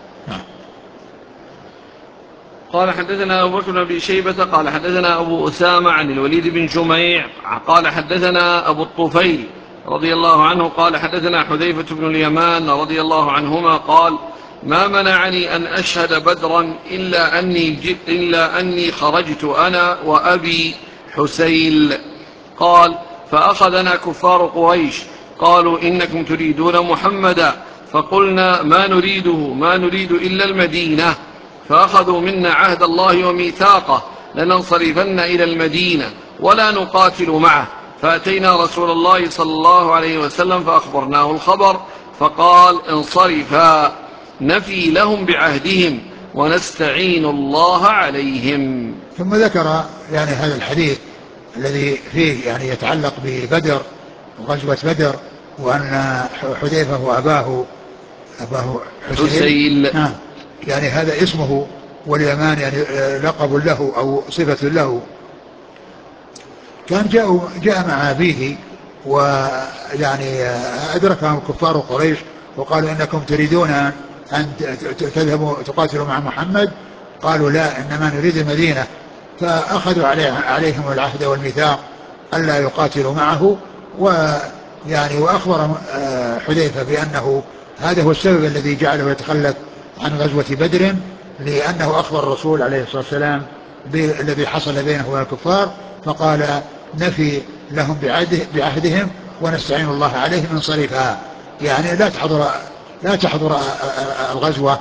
قال حدثنا أبو بكر بن أبي شيبة قال حدثنا أبو أسامة عن الوليد بن جميع قال حدثنا أبو الطفيل رضي الله عنه قال حدثنا حذيفة بن اليمان رضي الله عنهما قال ما منعني أن أشهد بدرا إلا أني خرجت أنا وأبي حسيل. قال فأخذنا كفار قريش قالوا إنكم تريدون محمدا، فقلنا ما نريد إلا المدينة، فأخذوا منا عهد الله وميثاقه لننصرفن إلى المدينة ولا نقاتل معه، فأتينا رسول الله صلى الله عليه وسلم فأخبرناه الخبر فقال انصرفا نفي لهم بعهدهم ونستعين الله عليهم. ثم ذكر يعني هذا الحديث الذي فيه يعني يتعلق ببدر وغزوة بدر وأن حذيفة وأباه حسيل يعني هذا اسمه واليمان يعني لقب له أو صفة له. كان جاء مع أبيه ويعني أدركهم كفار قريش وقالوا إنكم تريدون أن تذهبوا تقاتلوا مع محمد، قالوا لا إنما نريد المدينة، فأخذوا عليهم العهد والميثاق ألا يقاتلوا معه. ويعني وأخبر حذيفة بأنه هذا هو السبب الذي جعله يتخلف عن غزوة بدر، لأنه أخبر الرسول عليه الصلاة والسلام بالذي حصل بينه وبين الكفار، فقال نفي لهم بعهدهم ونستعين الله عليهم انصرفا، يعني لا تحضر الغزوة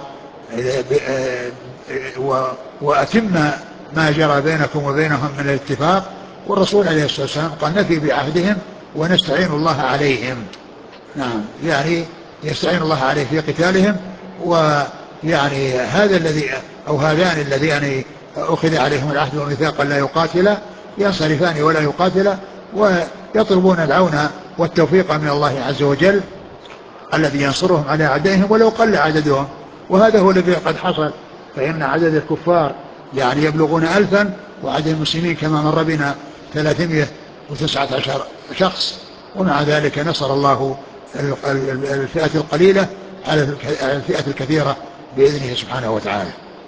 وأتم ما جرى بينكم وبينهم من الاتفاق. والرسول عليه الصلاة والسلام قال نفي بعهدهم ونستعين الله عليهم. نعم، يعني يستعين الله عليه في قتالهم. ويعني هذا الذي أو هذان الذين أخذ عليهم العهد والميثاق لا يقاتلا ينصرفان ولا يقاتلا، ويطلبون العون والتوفيق من الله عز وجل الذي ينصرهم على أعدائهم ولو قل عددهم. وهذا هو الذي قد حصل، فإن عدد الكفار يعني يبلغون 1000 وعدد المسلمين كما مر بنا 319 شخص، ومع ذلك نصر الله الفئة القليلة على الفئة الكثيرة بإذنه سبحانه وتعالى.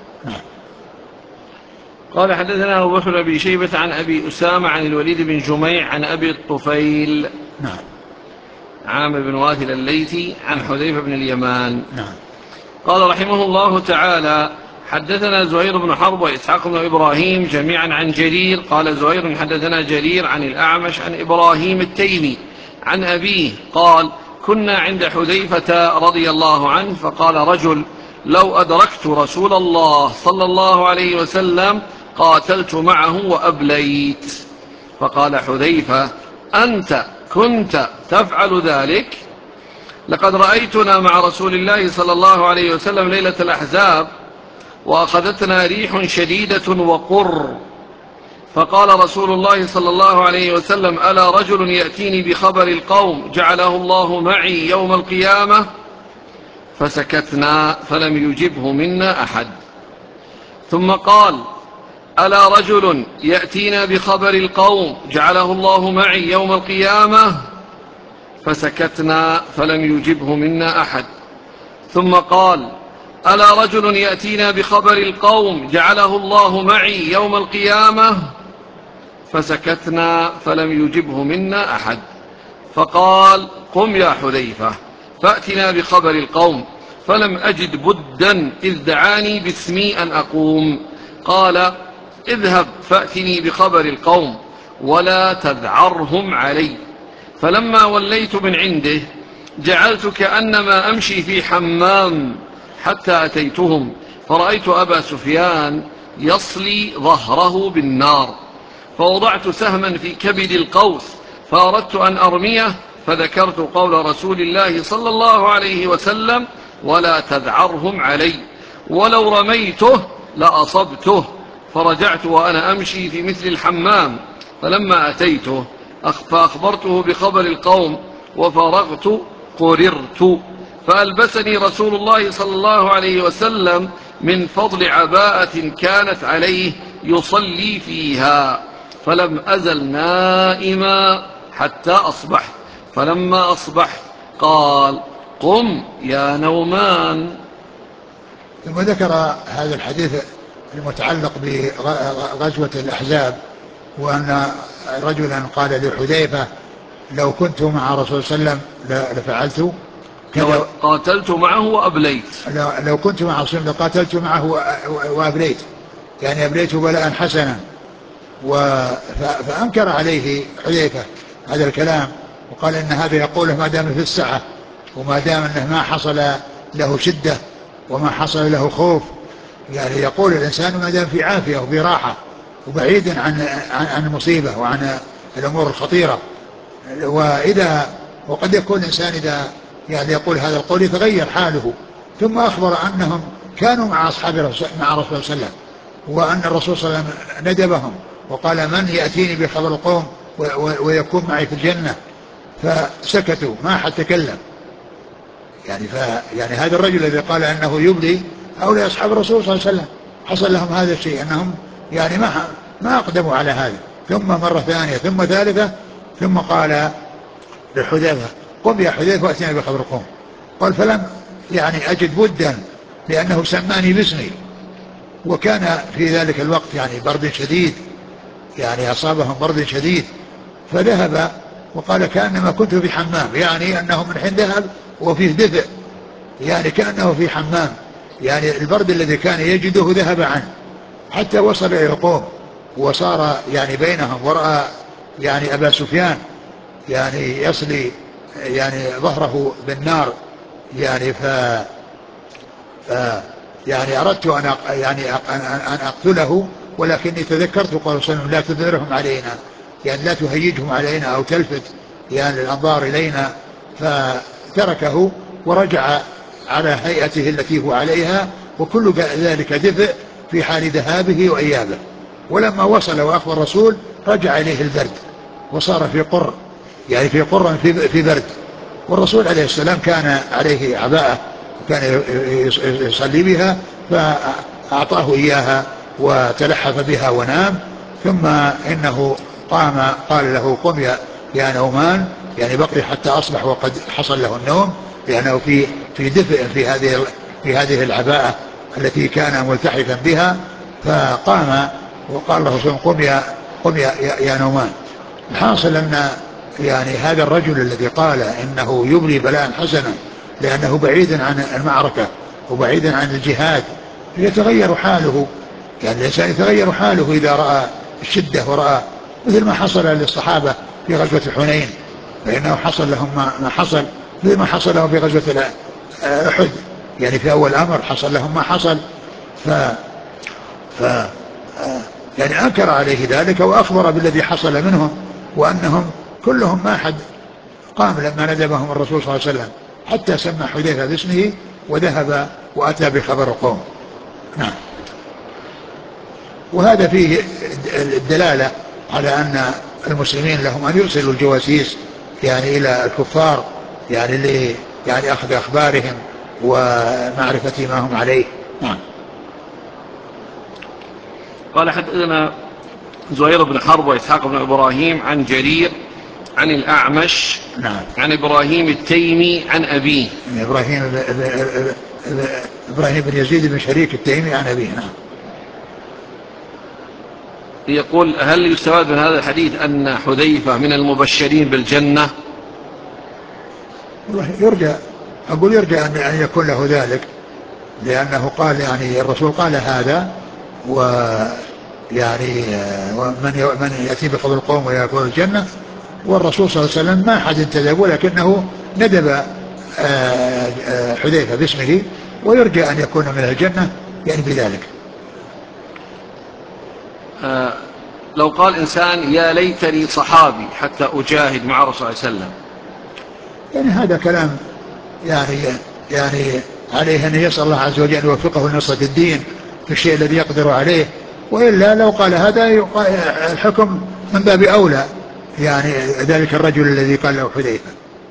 قال حدثنا أبو بكر بن شيبة عن أبي أسامة عن الوليد بن جميع عن أبي الطفيل عامر بن واثل الليثي عن حذيفة بن اليمان. قال رحمه الله تعالى حدثنا زهير بن حرب وإسحاق بن إبراهيم جميعا عن جرير. قال زهير حدثنا جرير عن الأعمش عن إبراهيم التيمي عن أبيه قال كنا عند حذيفة رضي الله عنه فقال رجل لو أدركت رسول الله صلى الله عليه وسلم قاتلت معه وأبليت. فقال حذيفة أنت كنت تفعل ذلك؟ لقد رأيتنا مع رسول الله صلى الله عليه وسلم ليلة الأحزاب وأخذتنا ريح شديدة وقر، فقال رسول الله صلى الله عليه وسلم ألا رجل يأتيني بخبر القوم جعله الله معي يوم القيامة؟ فسكتنا فلم يجبه منا أحد. ثم قال ألا رجل يأتينا بخبر القوم جعله الله معي يوم القيامة؟ فسكتنا فلم يجبه منا أحد. ثم قال ألا رجل يأتينا بخبر القوم جعله الله معي يوم القيامة؟ فسكتنا فلم يجبه منا أحد. فقال قم يا حذيفة فأتنا بخبر القوم. فلم أجد بدا إذ دعاني باسمي أن أقوم. قال اذهب فأتني بخبر القوم ولا تذعرهم علي. فلما وليت من عنده جعلت كأنما أمشي في حمام حتى أتيتهم فرأيت أبا سفيان يصلي ظهره بالنار، فوضعت سهما في كبد القوس فأردت أن أرميه، فذكرت قول رسول الله صلى الله عليه وسلم ولا تذعرهم علي، ولو رميته لأصبته. فرجعت وأنا أمشي في مثل الحمام، فلما أتيته فأخبرته بخبر القوم وفرغت قررت، فألبسني رسول الله صلى الله عليه وسلم من فضل عباءة كانت عليه يصلي فيها، فلم أزل نائما حتى أصبحت. فلما أصبحت قال قم يا نومان. ثم ذكر هذا الحديث المتعلق بغزوة الأحزاب، وأن رجلا قال لحذيفة لو كنت مع رسول الله صلى الله عليه وسلم لفعلت لو قاتلت معه وأبليت. لو كنت مع رسول الله لقاتلت معه وأبليت، يعني أبليت بلاء حسنا. فأنكر عليه حذيفة هذا الكلام وقال إن هذا يقوله ما دام في السعة، وما دام أنه ما حصل له شدة وما حصل له خوف، يعني يقول الإنسان ما دام في عافية وفي راحة وبعيد عن المصيبة وعن الأمور الخطيرة. وقد يكون الإنسان إذا يعني يقول هذا القول يتغير حاله. ثم أخبر أنهم كانوا مع أصحاب مع رسول الله صلى الله عليه وسلم، وأن الرسول صلى الله عليه وسلم ندبهم وقال من يأتيني بخبر القوم ويكون معي في الجنة، فسكتوا ما أحد تكلم. يعني هذا الرجل الذي قال أنه يبلي هؤلاء أصحاب الرسول صلى الله عليه وسلم حصل لهم هذا الشيء، أنهم يعني ما أقدموا على هذا. ثم مرة ثانية ثم ثالثة ثم قال لحذيفة قم يا حذيفة وأتنا بخبر القوم. قال فلم يعني أجد بدا لأنه سماني باسمي، وكان في ذلك الوقت يعني برد شديد، يعني أصابهم برد شديد، فذهب وقال كأنما كنت في حمام، يعني أنه من حين ذهب وفيه دفء، يعني كأنه في حمام، يعني البرد الذي كان يجده ذهب عنه حتى وصل إلى القوم وصار يعني بينهم، ورأى يعني أبا سفيان يعني يصلي يعني ظهره بالنار، يعني يعني أردت أن أقتله، ولكني تذكرت قول صلى الله عليه وسلم لا تذرهم علينا، يعني لا تهيجهم علينا أو تلفت يعني الأنظار إلينا، فتركه ورجع على هيئته التي هو عليها، وكل ذلك دفء في حال ذهابه وإيابه. ولما وصل وأخبر الرسول رجع إليه البرد وصار في قر، يعني في قر في برد. والرسول عليه السلام كان عليه عباءة وكان يصلي بها، فأعطاه إياها وتلحف بها ونام. ثم إنه قام قال له قم يا نومان، يعني بقي حتى أصبح وقد حصل له النوم، لأنه في دفء في هذه العباءة التي كان ملتحفا بها. فقام وقال له قم يا نومان. الحاصل أن يعني هذا الرجل الذي قال إنه يبلي بلاء حسنا لأنه بعيد عن المعركة وبعيد عن الجهاد يتغير حاله، يعني الإنسان يتغير حاله إذا رأى الشدة ورأى مثل ما حصل للصحابة في غزوة حنين، فإنه حصل لهم ما حصل، مثل ما حصل لهم في غزوة أحد، يعني في أول أمر حصل لهم ما حصل. يعني أنكر عليه ذلك وأخبر بالذي حصل منهم، وأنهم كلهم ما أحد قام لما ندبهم الرسول صلى الله عليه وسلم، حتى سمى حذيفة باسمه وذهب وأتى بخبر القوم. نعم. وهذا فيه الدلالة على أن المسلمين لهم أن يرسلوا الجواسيس يعني إلى الكفار، يعني يعني أخذ أخبارهم ومعرفة ما هم عليه. نعم. قال حدثنا زهير بن حرب وإسحاق بن إبراهيم عن جرير عن الأعمش. نعم. عن إبراهيم التيمي عن أبيه. إبراهيم إبراهيم بن يزيد بن شريك التيمي عن أبيه. يقول: هل يستفاد من هذا الحديث أن حذيفة من المبشرين بالجنة؟ يرجى أن يكون له ذلك، لأنه قال يعني الرسول قال هذا، ويعني من يأتي بفضل القوم ويكون الجنة، والرسول صلى الله عليه وسلم ما حد انتدب، ولكنه ندب حذيفة باسمه، ويرجى أن يكون من الجنة يعني بذلك. لو قال إنسان: يا ليتني صحابي حتى أجاهد مع الرسول صلى الله عليه وسلم، يعني هذا كلام يعني عليه أن يسأل الله عز وجل أن يوفقه لنصرة الدين في الشيء الذي يقدر عليه، وإلا لو قال هذا الحكم من باب أولى، يعني ذلك الرجل الذي قال له حذيفة.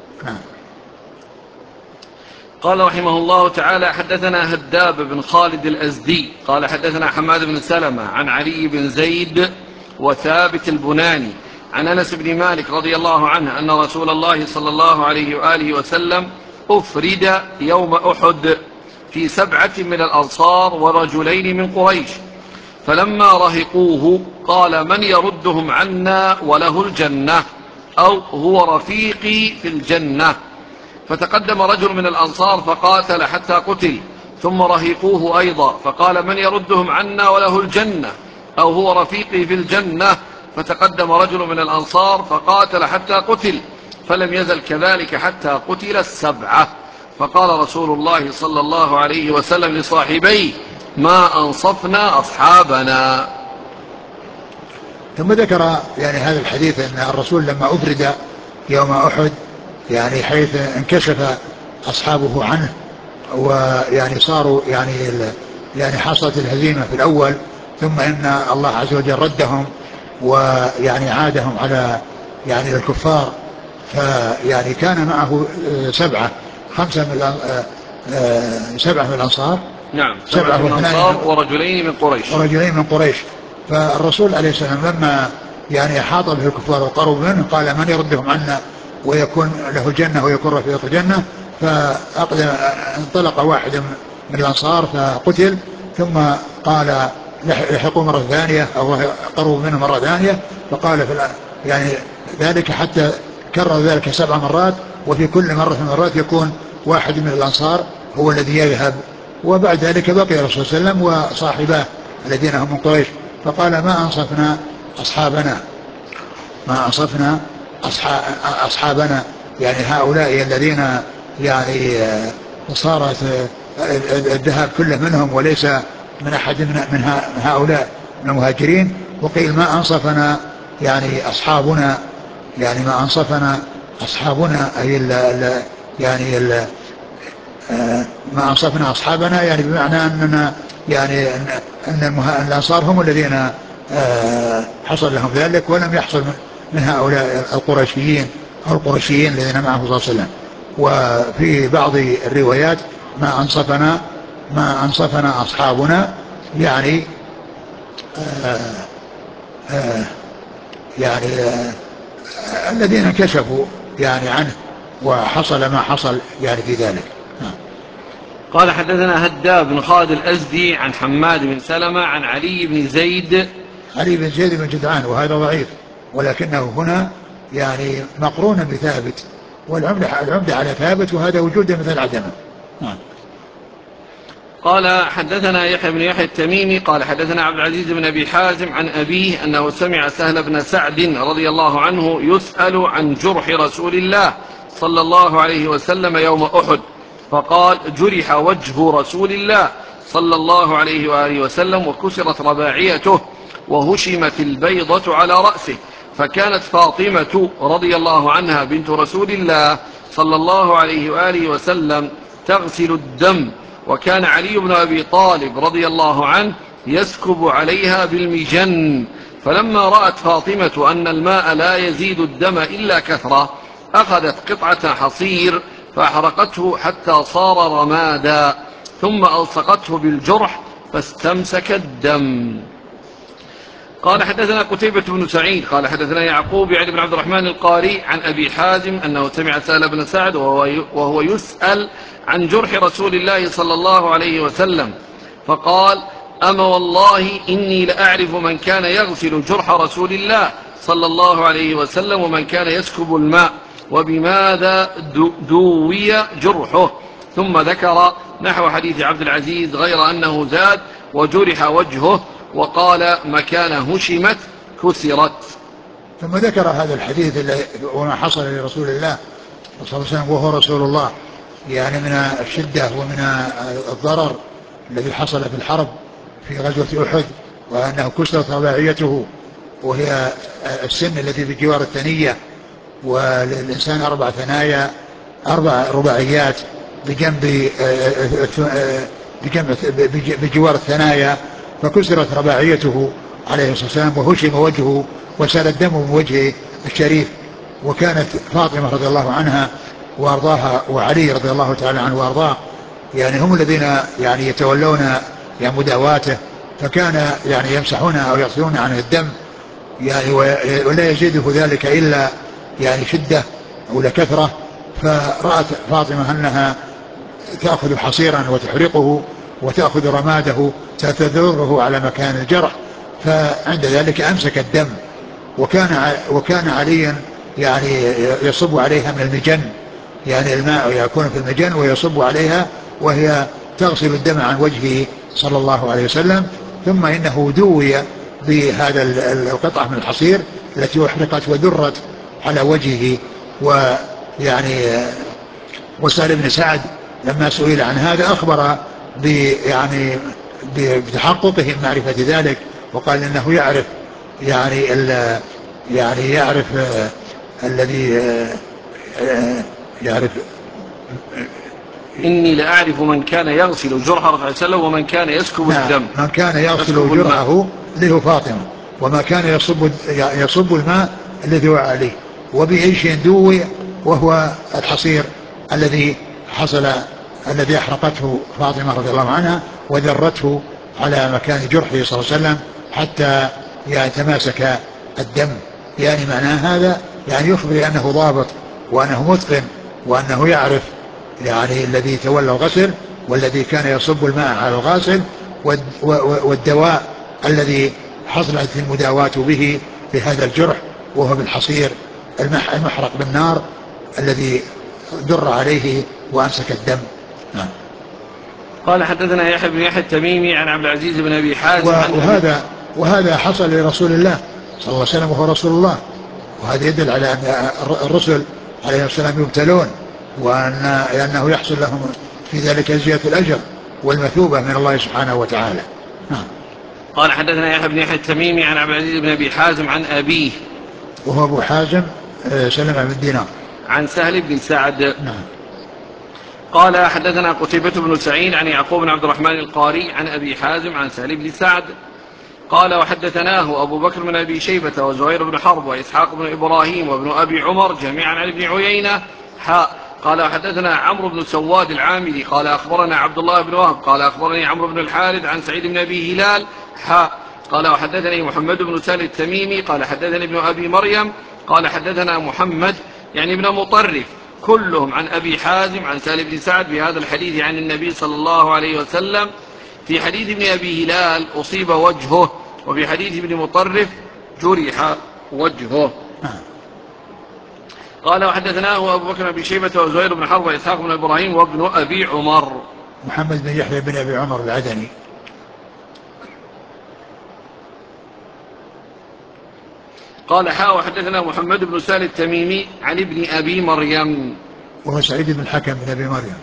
قال رحمه الله تعالى: حدثنا هداب بن خالد الأزدي قال حدثنا حماد بن سلمة عن علي بن زيد وثابت البناني عن أنس بن مالك رضي الله عنه أن رسول الله صلى الله عليه وآله وسلم أفرد يوم أحد في 7 من الأنصار ورجلين من قريش، فلما رهقوه قال: من يردهم عنا وله الجنة، أو هو رفيقي في الجنة. فتقدم رجل من الأنصار فقاتل حتى قتل، ثم رهقوه أيضا فقال: من يردهم عنا وله الجنة، أو هو رفيقي في الجنة. فتقدم رجل من الأنصار فقاتل حتى قتل، فلم يزل كذلك حتى قتل 7. فقال رسول الله صلى الله عليه وسلم لصاحبيه: ما أنصفنا أصحابنا. ثم ذكر يعني هذا الحديث أن الرسول لما أفرد يوم أحد، يعني حيث انكشف أصحابه عنه، ويعني صاروا يعني حصلت الهزيمة في الأول، ثم إن الله عز وجل ردهم ويعني عادهم على يعني الكفار، فيعني كان معه 7 من الأنصار. نعم، 7 من الأنصار ورجلين من قريش. فالرسول عليه السلام لما يعني أحاط به الكفار وقربوا منه قال: من يردهم عنا ويكون له الجنة ويكون رفيق الجنة. فانطلق واحد من الأنصار فقتل، ثم قال: لحقوا مرة ثانية أو قربوا منه مرة ثانية، فقال يعني ذلك حتى كرر ذلك 7 مرات، وفي كل مرة من المرات يكون واحد من الأنصار هو الذي يذهب. وبعد ذلك بقي الرسول صلى الله عليه وسلم وصاحباه الذين هم من قريش، فقال: ما أنصفنا أصحابنا، يعني هؤلاء الذين يعني صارت الذهاب كله منهم وليس من أحد من هؤلاء من المهاجرين. وقيل: ما أنصفنا يعني أصحابنا، يعني ما أنصفنا أصحابنا أي ما أنصفنا أصحابنا، يعني بمعنى أننا يعني أن الأنصار هم الذين حصل لهم ذلك، ولم يحصل من هؤلاء القرشيين أو القرشيين الذين معه صلى الله عليه وسلم. وفي بعض الروايات: ما أنصفنا أصحابنا، يعني الذين كشفوا يعني عنه وحصل ما حصل يعني في ذلك. قال حدثنا هداب بن خالد الأزدي عن حماد بن سلمة عن علي بن زيد بن جدعان، وهذا ضعيف، ولكنه هنا يعني مقرون بثابت، والعمدة على ثابت، وهذا وجود مثل عدمه. قال حدثنا يحيى بن يحيى التميمي قال حدثنا عبد العزيز بن أبي حازم عن أبيه أنه سمع سهل بن سعد رضي الله عنه يسأل عن جرح رسول الله صلى الله عليه وسلم يوم أحد، فقال: جرح وجه رسول الله صلى الله عليه وآله وسلم وكسرت رباعيته وهشمت البيضة على رأسه، فكانت فاطمة رضي الله عنها بنت رسول الله صلى الله عليه وآله وسلم تغسل الدم، وكان علي بن أبي طالب رضي الله عنه يسكب عليها بالمجن، فلما رأت فاطمة أن الماء لا يزيد الدم إلا كثرة أخذت قطعة حصير فأحرقته حتى صار رمادا، ثم ألصقته بالجرح فاستمسك الدم. قال حدثنا قتيبة بن سعيد قال حدثنا يعقوب يعني بن عبد الرحمن القاري عن أبي حازم أنه سمع سهل بن سعد وهو يسأل عن جرح رسول الله صلى الله عليه وسلم فقال أما والله إني لأعرف من كان يغسل جرح رسول الله صلى الله عليه وسلم ومن كان يسكب الماء وبماذا دوي جرحه، ثم ذكر نحو حديث عبد العزيز غير أنه زاد وجرح وجهه وقال مكان هشمت كسرت. ثم ذكر هذا الحديث وما حصل لرسول الله صلى الله عليه وسلم وهو رسول الله، يعني من الشدة ومن الضرر الذي حصل في الحرب في غزوة أحد، وأنه كسرت رباعيته وهي السن الذي بجوار الثنية، والإنسان 4 ثنايا 4 رباعيات بجوار الثنايا، فكسرت رباعيته عليه الصلاة والسلام وهشم وجهه وسال الدم من وجهه الشريف. وكانت فاطمة رضي الله عنها وارضاها وعلي رضي الله تعالى عنه وارضاه يعني هم الذين يعني يتولون يعني مداواته، فكان يعني يمسحون أو يغسلون عنه الدم يعني، ولا يزيده ذلك إلا يعني شدة ولا كثرة. فرأت فاطمة أنها تأخذ حصيرا وتحرقه وتأخذ رماده تتذره على مكان الجرح، فعند ذلك أمسك الدم. وكان عليا يعني يصب عليها من المجن، يعني الماء يكون في المجن ويصب عليها وهي تغسل الدم عن وجهه صلى الله عليه وسلم. ثم إنه دوي بهذا القطعة من الحصير التي أحرقت ودرت على وجهه. ويعني وسهل بن سعد لما سئل عن هذا أخبر يعني بتحققه من معرفة ذلك، وقال إنه يعرف يعني يعرف الذي يعرف إني لأعرف من كان يغسل جرح رسول الله صلى الله عليه وسلم ومن كان يسكب الدم. من كان يغسل جرحه له فاطمة، وما كان يصب الماء الذي هو عليه، وبأي شيء دوي وهو الحصير الذي الذي أحرقته فاطمة رضي الله عنها وذرته على مكان جرحه صلى الله عليه وسلم حتى يتماسك الدم. يعني معناه هذا يعني يخبر أنه ضابط وأنه متقن وأنه يعرف يعني الذي تولى الغسل والذي كان يصب الماء على الغاسل، والدواء الذي حصلت المداواة به في هذا الجرح وهو بالحصير المحرق بالنار الذي در عليه وأمسك الدم. نعم. قال حدثنا يحيى بن يحيى التميمي عن عبد العزيز بن أبي حازم وهذا حصل لرسول الله صلى الله عليه وسلم وهو رسول الله، وهذا يدل على أن الرسل عليه السلام يبتلون وأنه يحصل لهم في ذلك زيادة الأجر والمثوبة من الله سبحانه وتعالى. قال حدثنا يحيى بن يحيى التميمي عن عبد العزيز بن أبي حازم عن أبيه وهو أبو حازم سلمة بن دينار عن سهل بن سعد. نعم. قال حدثنا قتيبة بن سعيد عن يعقوب بن عبد الرحمن القاري عن أبي حازم عن سهل بن سعد قال وحدثناه أبو بكر بن أبي شيبة وزهير بن حرب وإسحاق بن إبراهيم وابن أبي عمر جميعا عن ابن عيينة قال وحدثنا عمرو بن سواد العامري قال أخبرنا عبد الله بن وهب قال أخبرني عمرو بن الحارث عن سعيد بن أبي هلال قال وحدثني محمد بن سهل التميمي قال حدثني ابن أبي مريم قال حدثنا محمد يعني ابن مطرف كلهم عن أبي حازم عن سهل بن سعد بهذا الحديث عن النبي صلى الله عليه وسلم. في حديث ابن أبي هلال أصيب وجهه، وفي حديث ابن مطرف جرح وجهه. قال وحدثناه أبو بكر بن شيبة وزهير بن حرب وإسحاق بن إبراهيم وابن أبي عمر. محمد بن يحيى بن أبي عمر العدني. قال وحدثنا محمد بن سهل التميمي عن ابن أبي مريم وهو سعيد بن الحكم بن أبي مريم.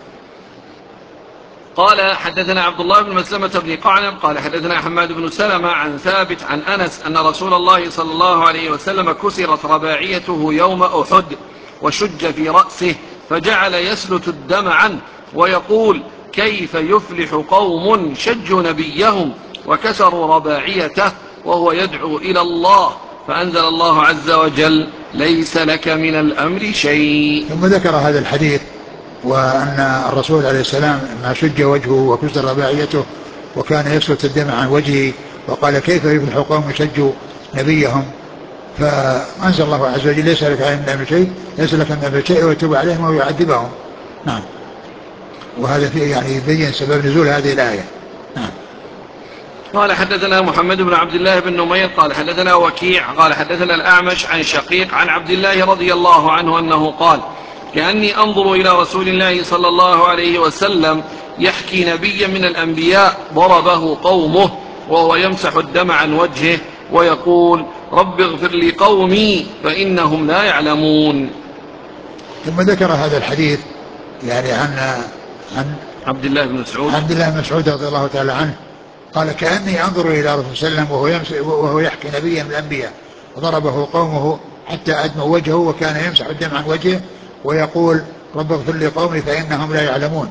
قال حدثنا عبد الله بن مسلمة بن قعنب قال حدثنا حماد بن سلمة عن ثابت عن أنس أن رسول الله صلى الله عليه وسلم كسرت رباعيته يوم أحد وشج في رأسه فجعل يسلت الدم عنه ويقول كيف يفلح قوم شجوا نبيهم وكسروا رباعيته وهو يدعو إلى الله، فأنزل الله عز وجل ليس لك من الأمر شيء. ثم ذكر هذا الحديث وأن الرسول عليه السلام ما شج وجهه وكسر رباعيته وكان يسلت الدم عن وجهه، وقال كيف يفلح قوم شجوا نبيهم. فأنزل الله عز وجل ليس لك من شيء، ليس لك من شيء ويتوب عليهم ويعذبهم. نعم. وهذا فيه يعني يبين سبب نزول هذه الآية. نعم. قال حدثنا محمد بن عبد الله بن نمير قال حدثنا وكيع قال حدثنا الأعمش عن شقيق عن عبد الله رضي الله عنه أنه قال كأني أنظر إلى رسول الله صلى الله عليه وسلم يحكي نبيا من الأنبياء ضربه قومه وهو يمسح الدم عن وجهه ويقول رب اغفر لقومي فإنهم لا يعلمون. ثم ذكر هذا الحديث يعني عن عبد الله بن مسعود رضي الله تعالى عنه قال كأني أنظر إلى رسول الله صلى الله عليه وسلم وهو يحكي نبيا من الأنبياء وضربه قومه حتى أدموا وجهه وكان يمسح الدم عن وجهه ويقول رب اغفر لقومي فإنهم لا يعلمون.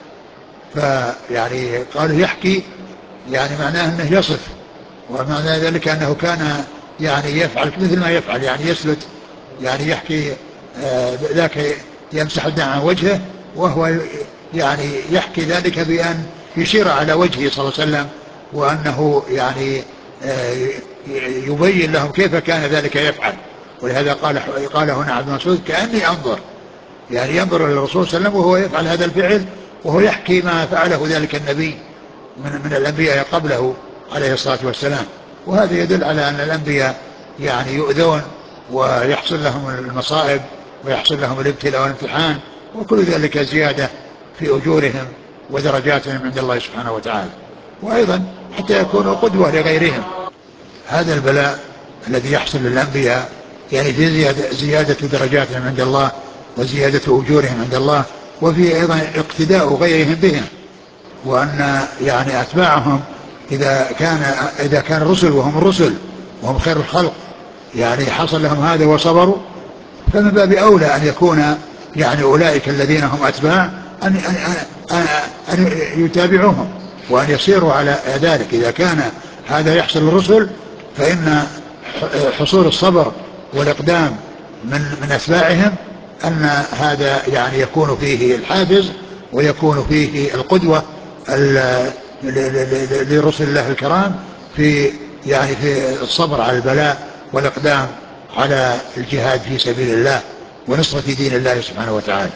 فيعني قال يحكي يعني معناه أنه يصف، ومعنى ذلك أنه كان يعني يفعل مثل ما يفعل يعني يسلت يعني يحكي ذاك يمسح الدم عن وجهه وهو يعني يحكي ذلك بأن يشير على وجهه صلى الله عليه وسلم وأنه يعني يبين لهم كيف كان ذلك يفعل. ولهذا قال هنا عبد المسعود كأني أنظر يعني ينظر إلى الرسول صلى الله عليه وسلم وهو يفعل هذا الفعل وهو يحكي ما فعله ذلك النبي من الأنبياء قبله عليه الصلاة والسلام. وهذا يدل على أن الأنبياء يعني يؤذون ويحصل لهم المصائب ويحصل لهم الابتلاء والامتحان، وكل ذلك زيادة في أجورهم ودرجاتهم عند الله سبحانه وتعالى، وأيضا حتى يكونوا قدوة لغيرهم. هذا البلاء الذي يحصل للأنبياء يعني في زيادة درجاتهم عند الله وزيادة أجورهم عند الله، وفي أيضا اقتداء غيرهم بهم، وأن يعني أتباعهم إذا كان الرسل وهم الرسل وهم خير الخلق يعني حصل لهم هذا وصبروا، فمن باب أولى أن يكون يعني أولئك الذين هم أتباع أن يتابعوهم وأن يصيروا على ذلك. إذا كان هذا يحصل للرسل فإن حصول الصبر والإقدام من أتباعهم أن هذا يعني يكون فيه الحافز ويكون فيه القدوة لرسل الله الكرام في يعني في الصبر على البلاء والإقدام على الجهاد في سبيل الله ونصرة دين الله سبحانه وتعالى.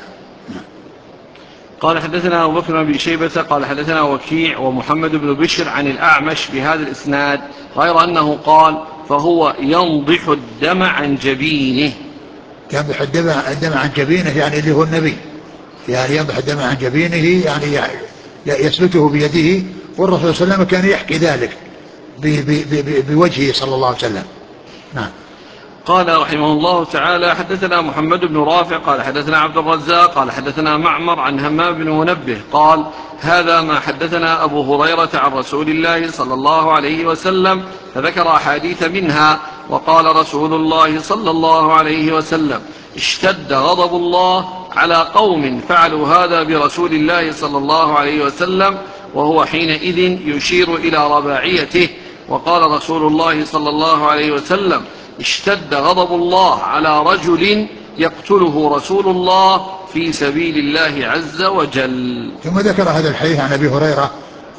قال حدثنا أبو بكر بن شيبة قال حدثنا وكيع ومحمد بن بشر عن الأعمش بهذا الإسناد غير أنه قال فهو ينضح الدم عن جبينه. ينضح الدم عن جبينه يعني اللي هو النبي، يعني ينضح الدم عن جبينه يعني يسلته بيده، والرسول صلى الله عليه وسلم كان يحكي ذلك بوجهه صلى الله عليه وسلم. نعم. قال رحمه الله تعالى حدثنا محمد بن رافع قال حدثنا عبد الرزاق قال حدثنا معمر عن همام بن منبه قال هذا ما حدثنا أبو هريرة عن رسول الله صلى الله عليه وسلم، فذكر أحاديث منها وقال رسول الله صلى الله عليه وسلم اشتد غضب الله على قوم فعلوا هذا برسول الله صلى الله عليه وسلم، وهو حينئذ يشير إلى رباعيته. وقال رسول الله صلى الله عليه وسلم اشتد غضب الله على رجل يقتله رسول الله في سبيل الله عز وجل. ثم ذكر هذا الحديث عن أبي هريرة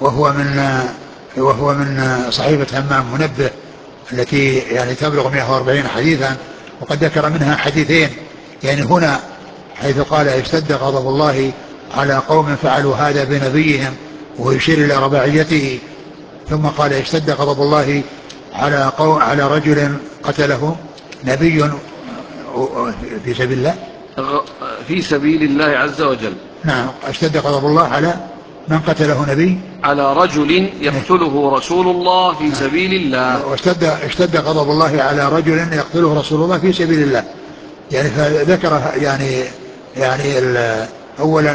وهو من صحيفة همام منبه التي يعني تبلغ 140 حديثا، وقد ذكر منها حديثين يعني هنا حيث قال اشتد غضب الله على قوم فعلوا هذا بنبيهم ويشير إلى رباعيته، ثم قال اشتد غضب الله على رجل قتله نبي في سبيل الله في سبيل الله عز وجل. نعم. اشتد غضب الله على من قتله نبي، على رجل يقتله رسول الله في سبيل الله. واشتد غضب الله على رجل يقتله رسول الله في سبيل الله، يعني فذكر يعني اولا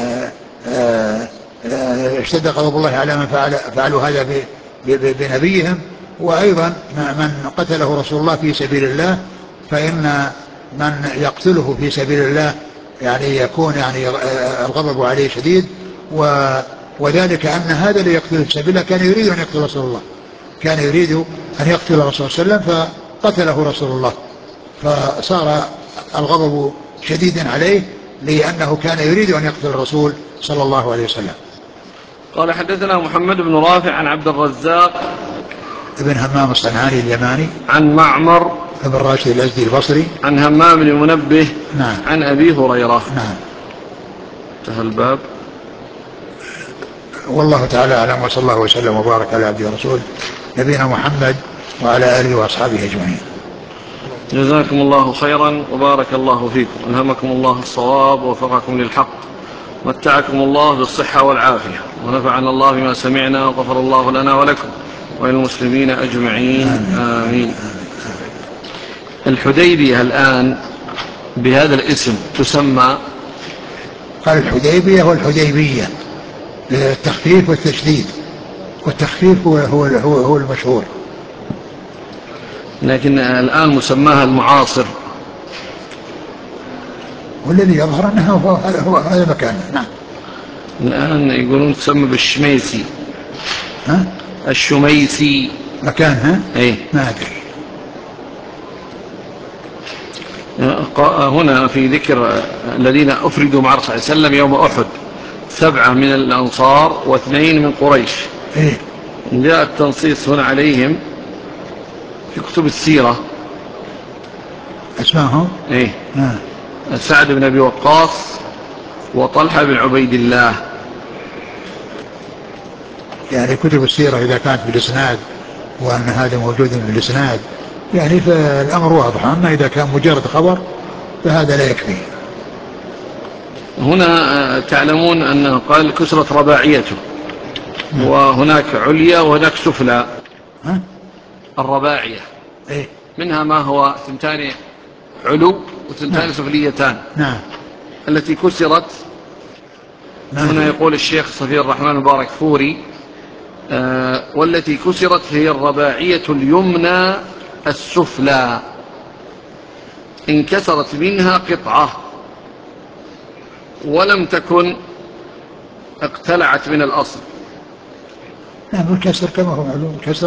اشتد غضب الله على من فعلوا هذا بنبيهم، وايضا من قتله رسول الله في سبيل الله، فان من يقتله في سبيل الله يعني يكون يعني الغضب عليه شديد، وذلك ان هذا اللي يقتله في سبيل الله كان يريد ان يقتل رسول الله، كان يريد ان يقتل الرسول صلى الله عليه وسلم فقتله رسول الله، فصار الغضب شديدا عليه لأنه كان يريد أن يقتل الرسول صلى الله عليه وسلم. قال حدثنا محمد بن رافع عن عبد الرزاق بن همام الصنعاني اليماني. عن معمر بن راشد الأزدي البصري. عن همام بن منبه. نعم. عن أبي هريرة. نعم. انتهى الباب. والله تعالى أعلم، وصلى الله وسلم وبارك على عبده ورسوله نبينا محمد وعلى آله وأصحابه أجمعين. جزاكم الله خيرا وبارك الله فيكم، ألهمكم الله الصواب ووفقكم للحق، متعكم الله بالصحة والعافية، ونفعنا الله بما سمعنا، وغفر الله لنا ولكم وللمسلمين أجمعين. آمين. الحديبية الآن بهذا الاسم تسمى؟ قال الحديبية والحديبية بالتخفيف والتشديد، والتخفيف هو المشهور، لكن الآن مسماها المعاصر، والذي يظهر أنها هو هذا مكان. نعم. الآن يقولون تسمى بالشميسي. ها؟ الشميسي مكان. ها؟ ايه ما أدري. هنا في ذكر الذين أفردوا مع الرسول صلى الله عليه وسلم يوم أحد 7 من الأنصار و2 من قريش. إيه؟ جاء التنصيص هنا عليهم في كتب السيرة. اسمائهم؟ إيه؟ سعد بن أبي وقاص وطلحة بن عبيد الله. يعني كتب السيرة إذا كانت بالإسناد وأن هذا موجود بالإسناد يعني فالأمر واضح، أما إذا كان مجرد خبر فهذا لا يكفي. هنا تعلمون أنه قال كسرت رباعيته، وهناك عليا وهناك سفلى. الرباعية إيه؟ منها ما هو 2 علو و2 سفليتان. نعم. التي كسرت هنا يقول الشيخ صفي الرحمن مبارك فوري والتي كسرت هي الرباعية اليمنى السفلى، انكسرت منها قطعة ولم تكن اقتلعت من الأصل. نعم. الكسر كما هو معلوم، الكسر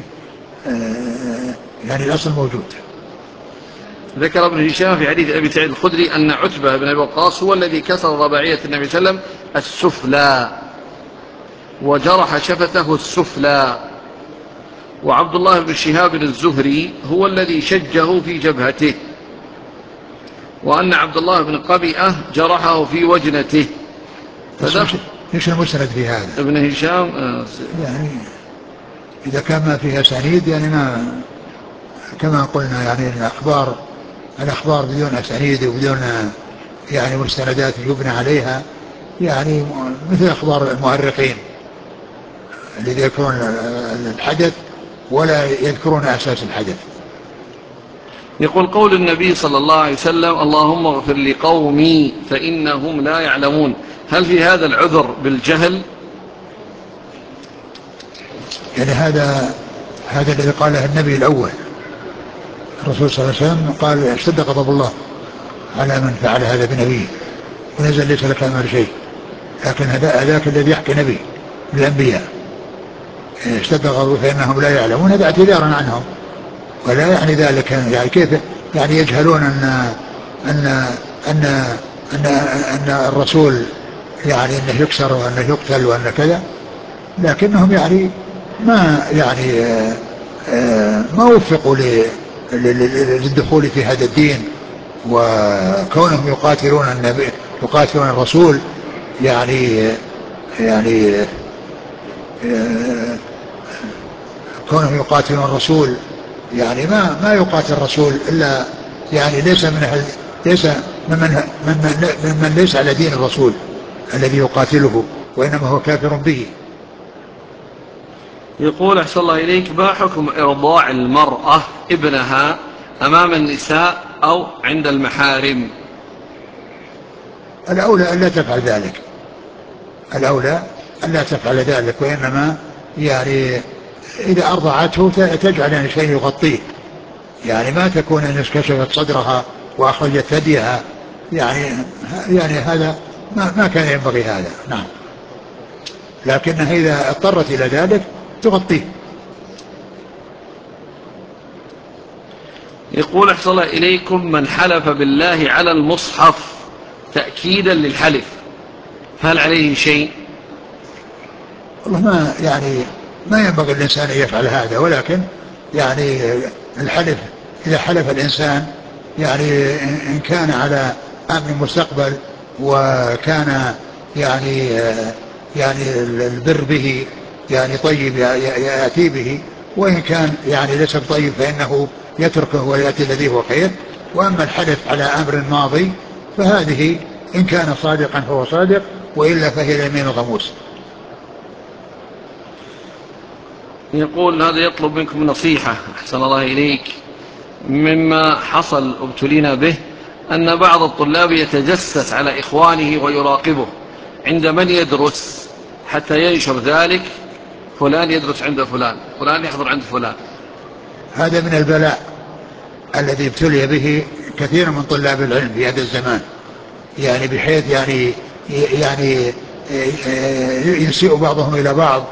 يعني الأصل موجود. ذكر ابن هشام في حديث أبي سعيد الخدري أن عتبة بن أبي وقاص هو الذي كسر رباعية النبي صلى الله عليه وسلم السفلى وجرح شفته السفلى، وعبد الله بن شهاب الزهري هو الذي شجه في جبهته، وأن عبد الله بن قبيئة جرحه في وجنته. ايش المسند في هذا؟ ابن هشام يعني إذا كان ما فيها أسانيد يعني ما كما قلنا، يعني الأخبار بدون أسانيد وبدون يعني مستندات يبنى عليها، يعني مثل أخبار المؤرخين الذين يذكرون الحدث ولا يذكرون أساس الحدث. يقول قول النبي صلى الله عليه وسلم اللهم اغفر لقومي فإنهم لا يعلمون، هل في هذا العذر بالجهل؟ يعني هذا الذي قاله النبي الأول الرسول صلى الله عليه وسلم، قال اشتد غضب الله على من فعل هذا بنبيه ونزل ليس لك أمر شيء، لكن هذاك الذي يحكي نبي من الأنبياء اشتد غضبه فإنهم لا يعلمون، هذا اعتذار عنهم، ولا يعني ذلك يعني كيف يعني يجهلون أن أن أن أن الرسول يعني أنه يكسر وأنه يقتل وأن كذا، لكنهم يعني ما يعني ما وفقوا للدخول في هذا الدين، وكونهم يقاتلون النبي يقاتلون الرسول يعني كونهم يقاتلون الرسول يعني ما يقاتل الرسول إلا يعني ليس ممن ليس على دين الرسول الذي يقاتله، وإنما هو كافر به. يقول أحسن الله إليك ما حكم إرضاع المرأة ابنها أمام النساء أو عند المحارم؟ الأولى ألا تفعل ذلك، الأولى ألا تفعل ذلك، وإنما يعني إذا أرضعته تجعل يعني شيء يغطيه، يعني ما تكون أن كشفت صدرها وأخرجت ثديها، يعني هذا ما كان ينبغي هذا. نعم. لكنها إذا اضطرت إلى ذلك تغطيه. يقول أحسن الله إليكم من حلف بالله على المصحف تأكيدا للحلف هل عليه شيء؟ والله ما يعني ما ينبغي الإنسان أن يفعل هذا. ولكن يعني الحلف، إذا حلف الإنسان يعني إن كان على أمن مستقبل وكان يعني البر به يعني طيب يأتي به، وإن كان يعني ليس طيب فإنه يتركه ويأتي الذي هو خير. وأما الحلف على أمر ماضي فهذه إن كان صادقا فهو صادق، وإلا فهي اليمين الغموس. يقول هذا يطلب منكم نصيحة أحسن الله إليك. مما حصل ابتلينا به أن بعض الطلاب يتجسس على إخوانه ويراقبه عند من يدرس حتى ينشر ذلك، فلان يدرس عند فلان، فلان يحضر عند فلان. هذا من البلاء الذي ابتلي به كثير من طلاب العلم في هذا الزمان، يعني بحيث يعني يسيء بعضهم إلى بعض،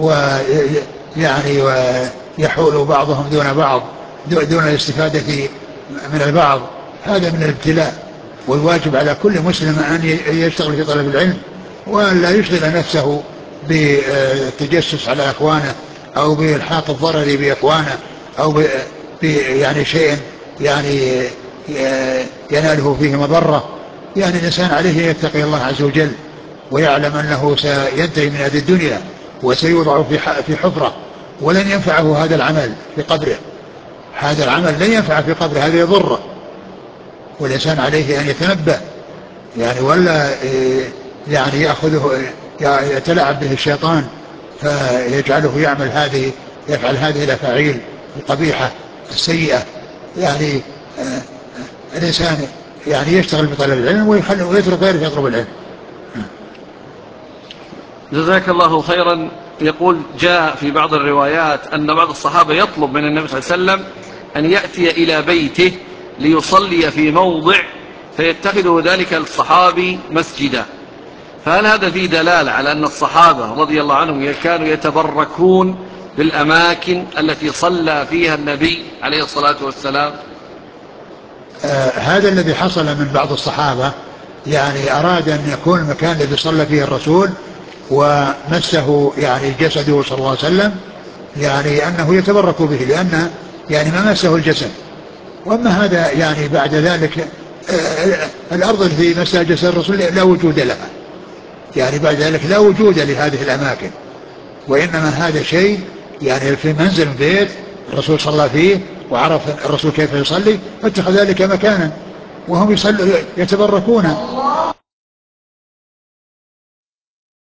ويعني ويحول بعضهم دون بعض دون الاستفادة من البعض. هذا من الابتلاء، والواجب على كل مسلم أن يشتغل في طلب العلم، وأن لا يشغل نفسه بالتجسس على أخوانه أو بإلحاق الضرر بأخوانه أو يعني شيء يعني يناله فيه مضرة. يعني الإنسان عليه يتقي الله عز وجل ويعلم أنه سينتهي من هذه الدنيا وسيوضع في حفرة، ولن ينفعه هذا العمل في قبره. هذا العمل لن ينفع في قبره، هذا يضره. والإنسان عليه أن يتنبه يعني، ولا يعني يأخذه يتلاعب به الشيطان فيجعله يفعل هذه الأفاعيل القبيحة السيئة. يعني الإنسان يعني يشتغل بطلب العلم ويترك غيره يطلب العلم. جزاك الله خيرا. يقول جاء في بعض الروايات أن بعض الصحابة يطلب من النبي صلى الله عليه وسلم أن يأتي إلى بيته ليصلي في موضع فيتخذه ذلك الصحابي مسجدا، فهل هذا فيه دلالة على أن الصحابة رضي الله عنهم كانوا يتبركون بالأماكن التي صلى فيها النبي عليه الصلاة والسلام؟ هذا الذي حصل من بعض الصحابة، يعني أراد أن يكون المكان الذي صلى فيه الرسول ومسه يعني جسده صلى الله عليه وسلم، يعني أنه يتبرك به لأن يعني ما مسه الجسد. وأما هذا يعني بعد ذلك الأرض التي مسها جسد الرسول لا وجود لها، يعني بعد ذلك لا وجود لهذه الأماكن، وإنما هذا شيء يعني في منزل بيت الرسول صلى فيه وعرف الرسول كيف يصلي فاتخذ ذلك مكانا، وهم يتبركون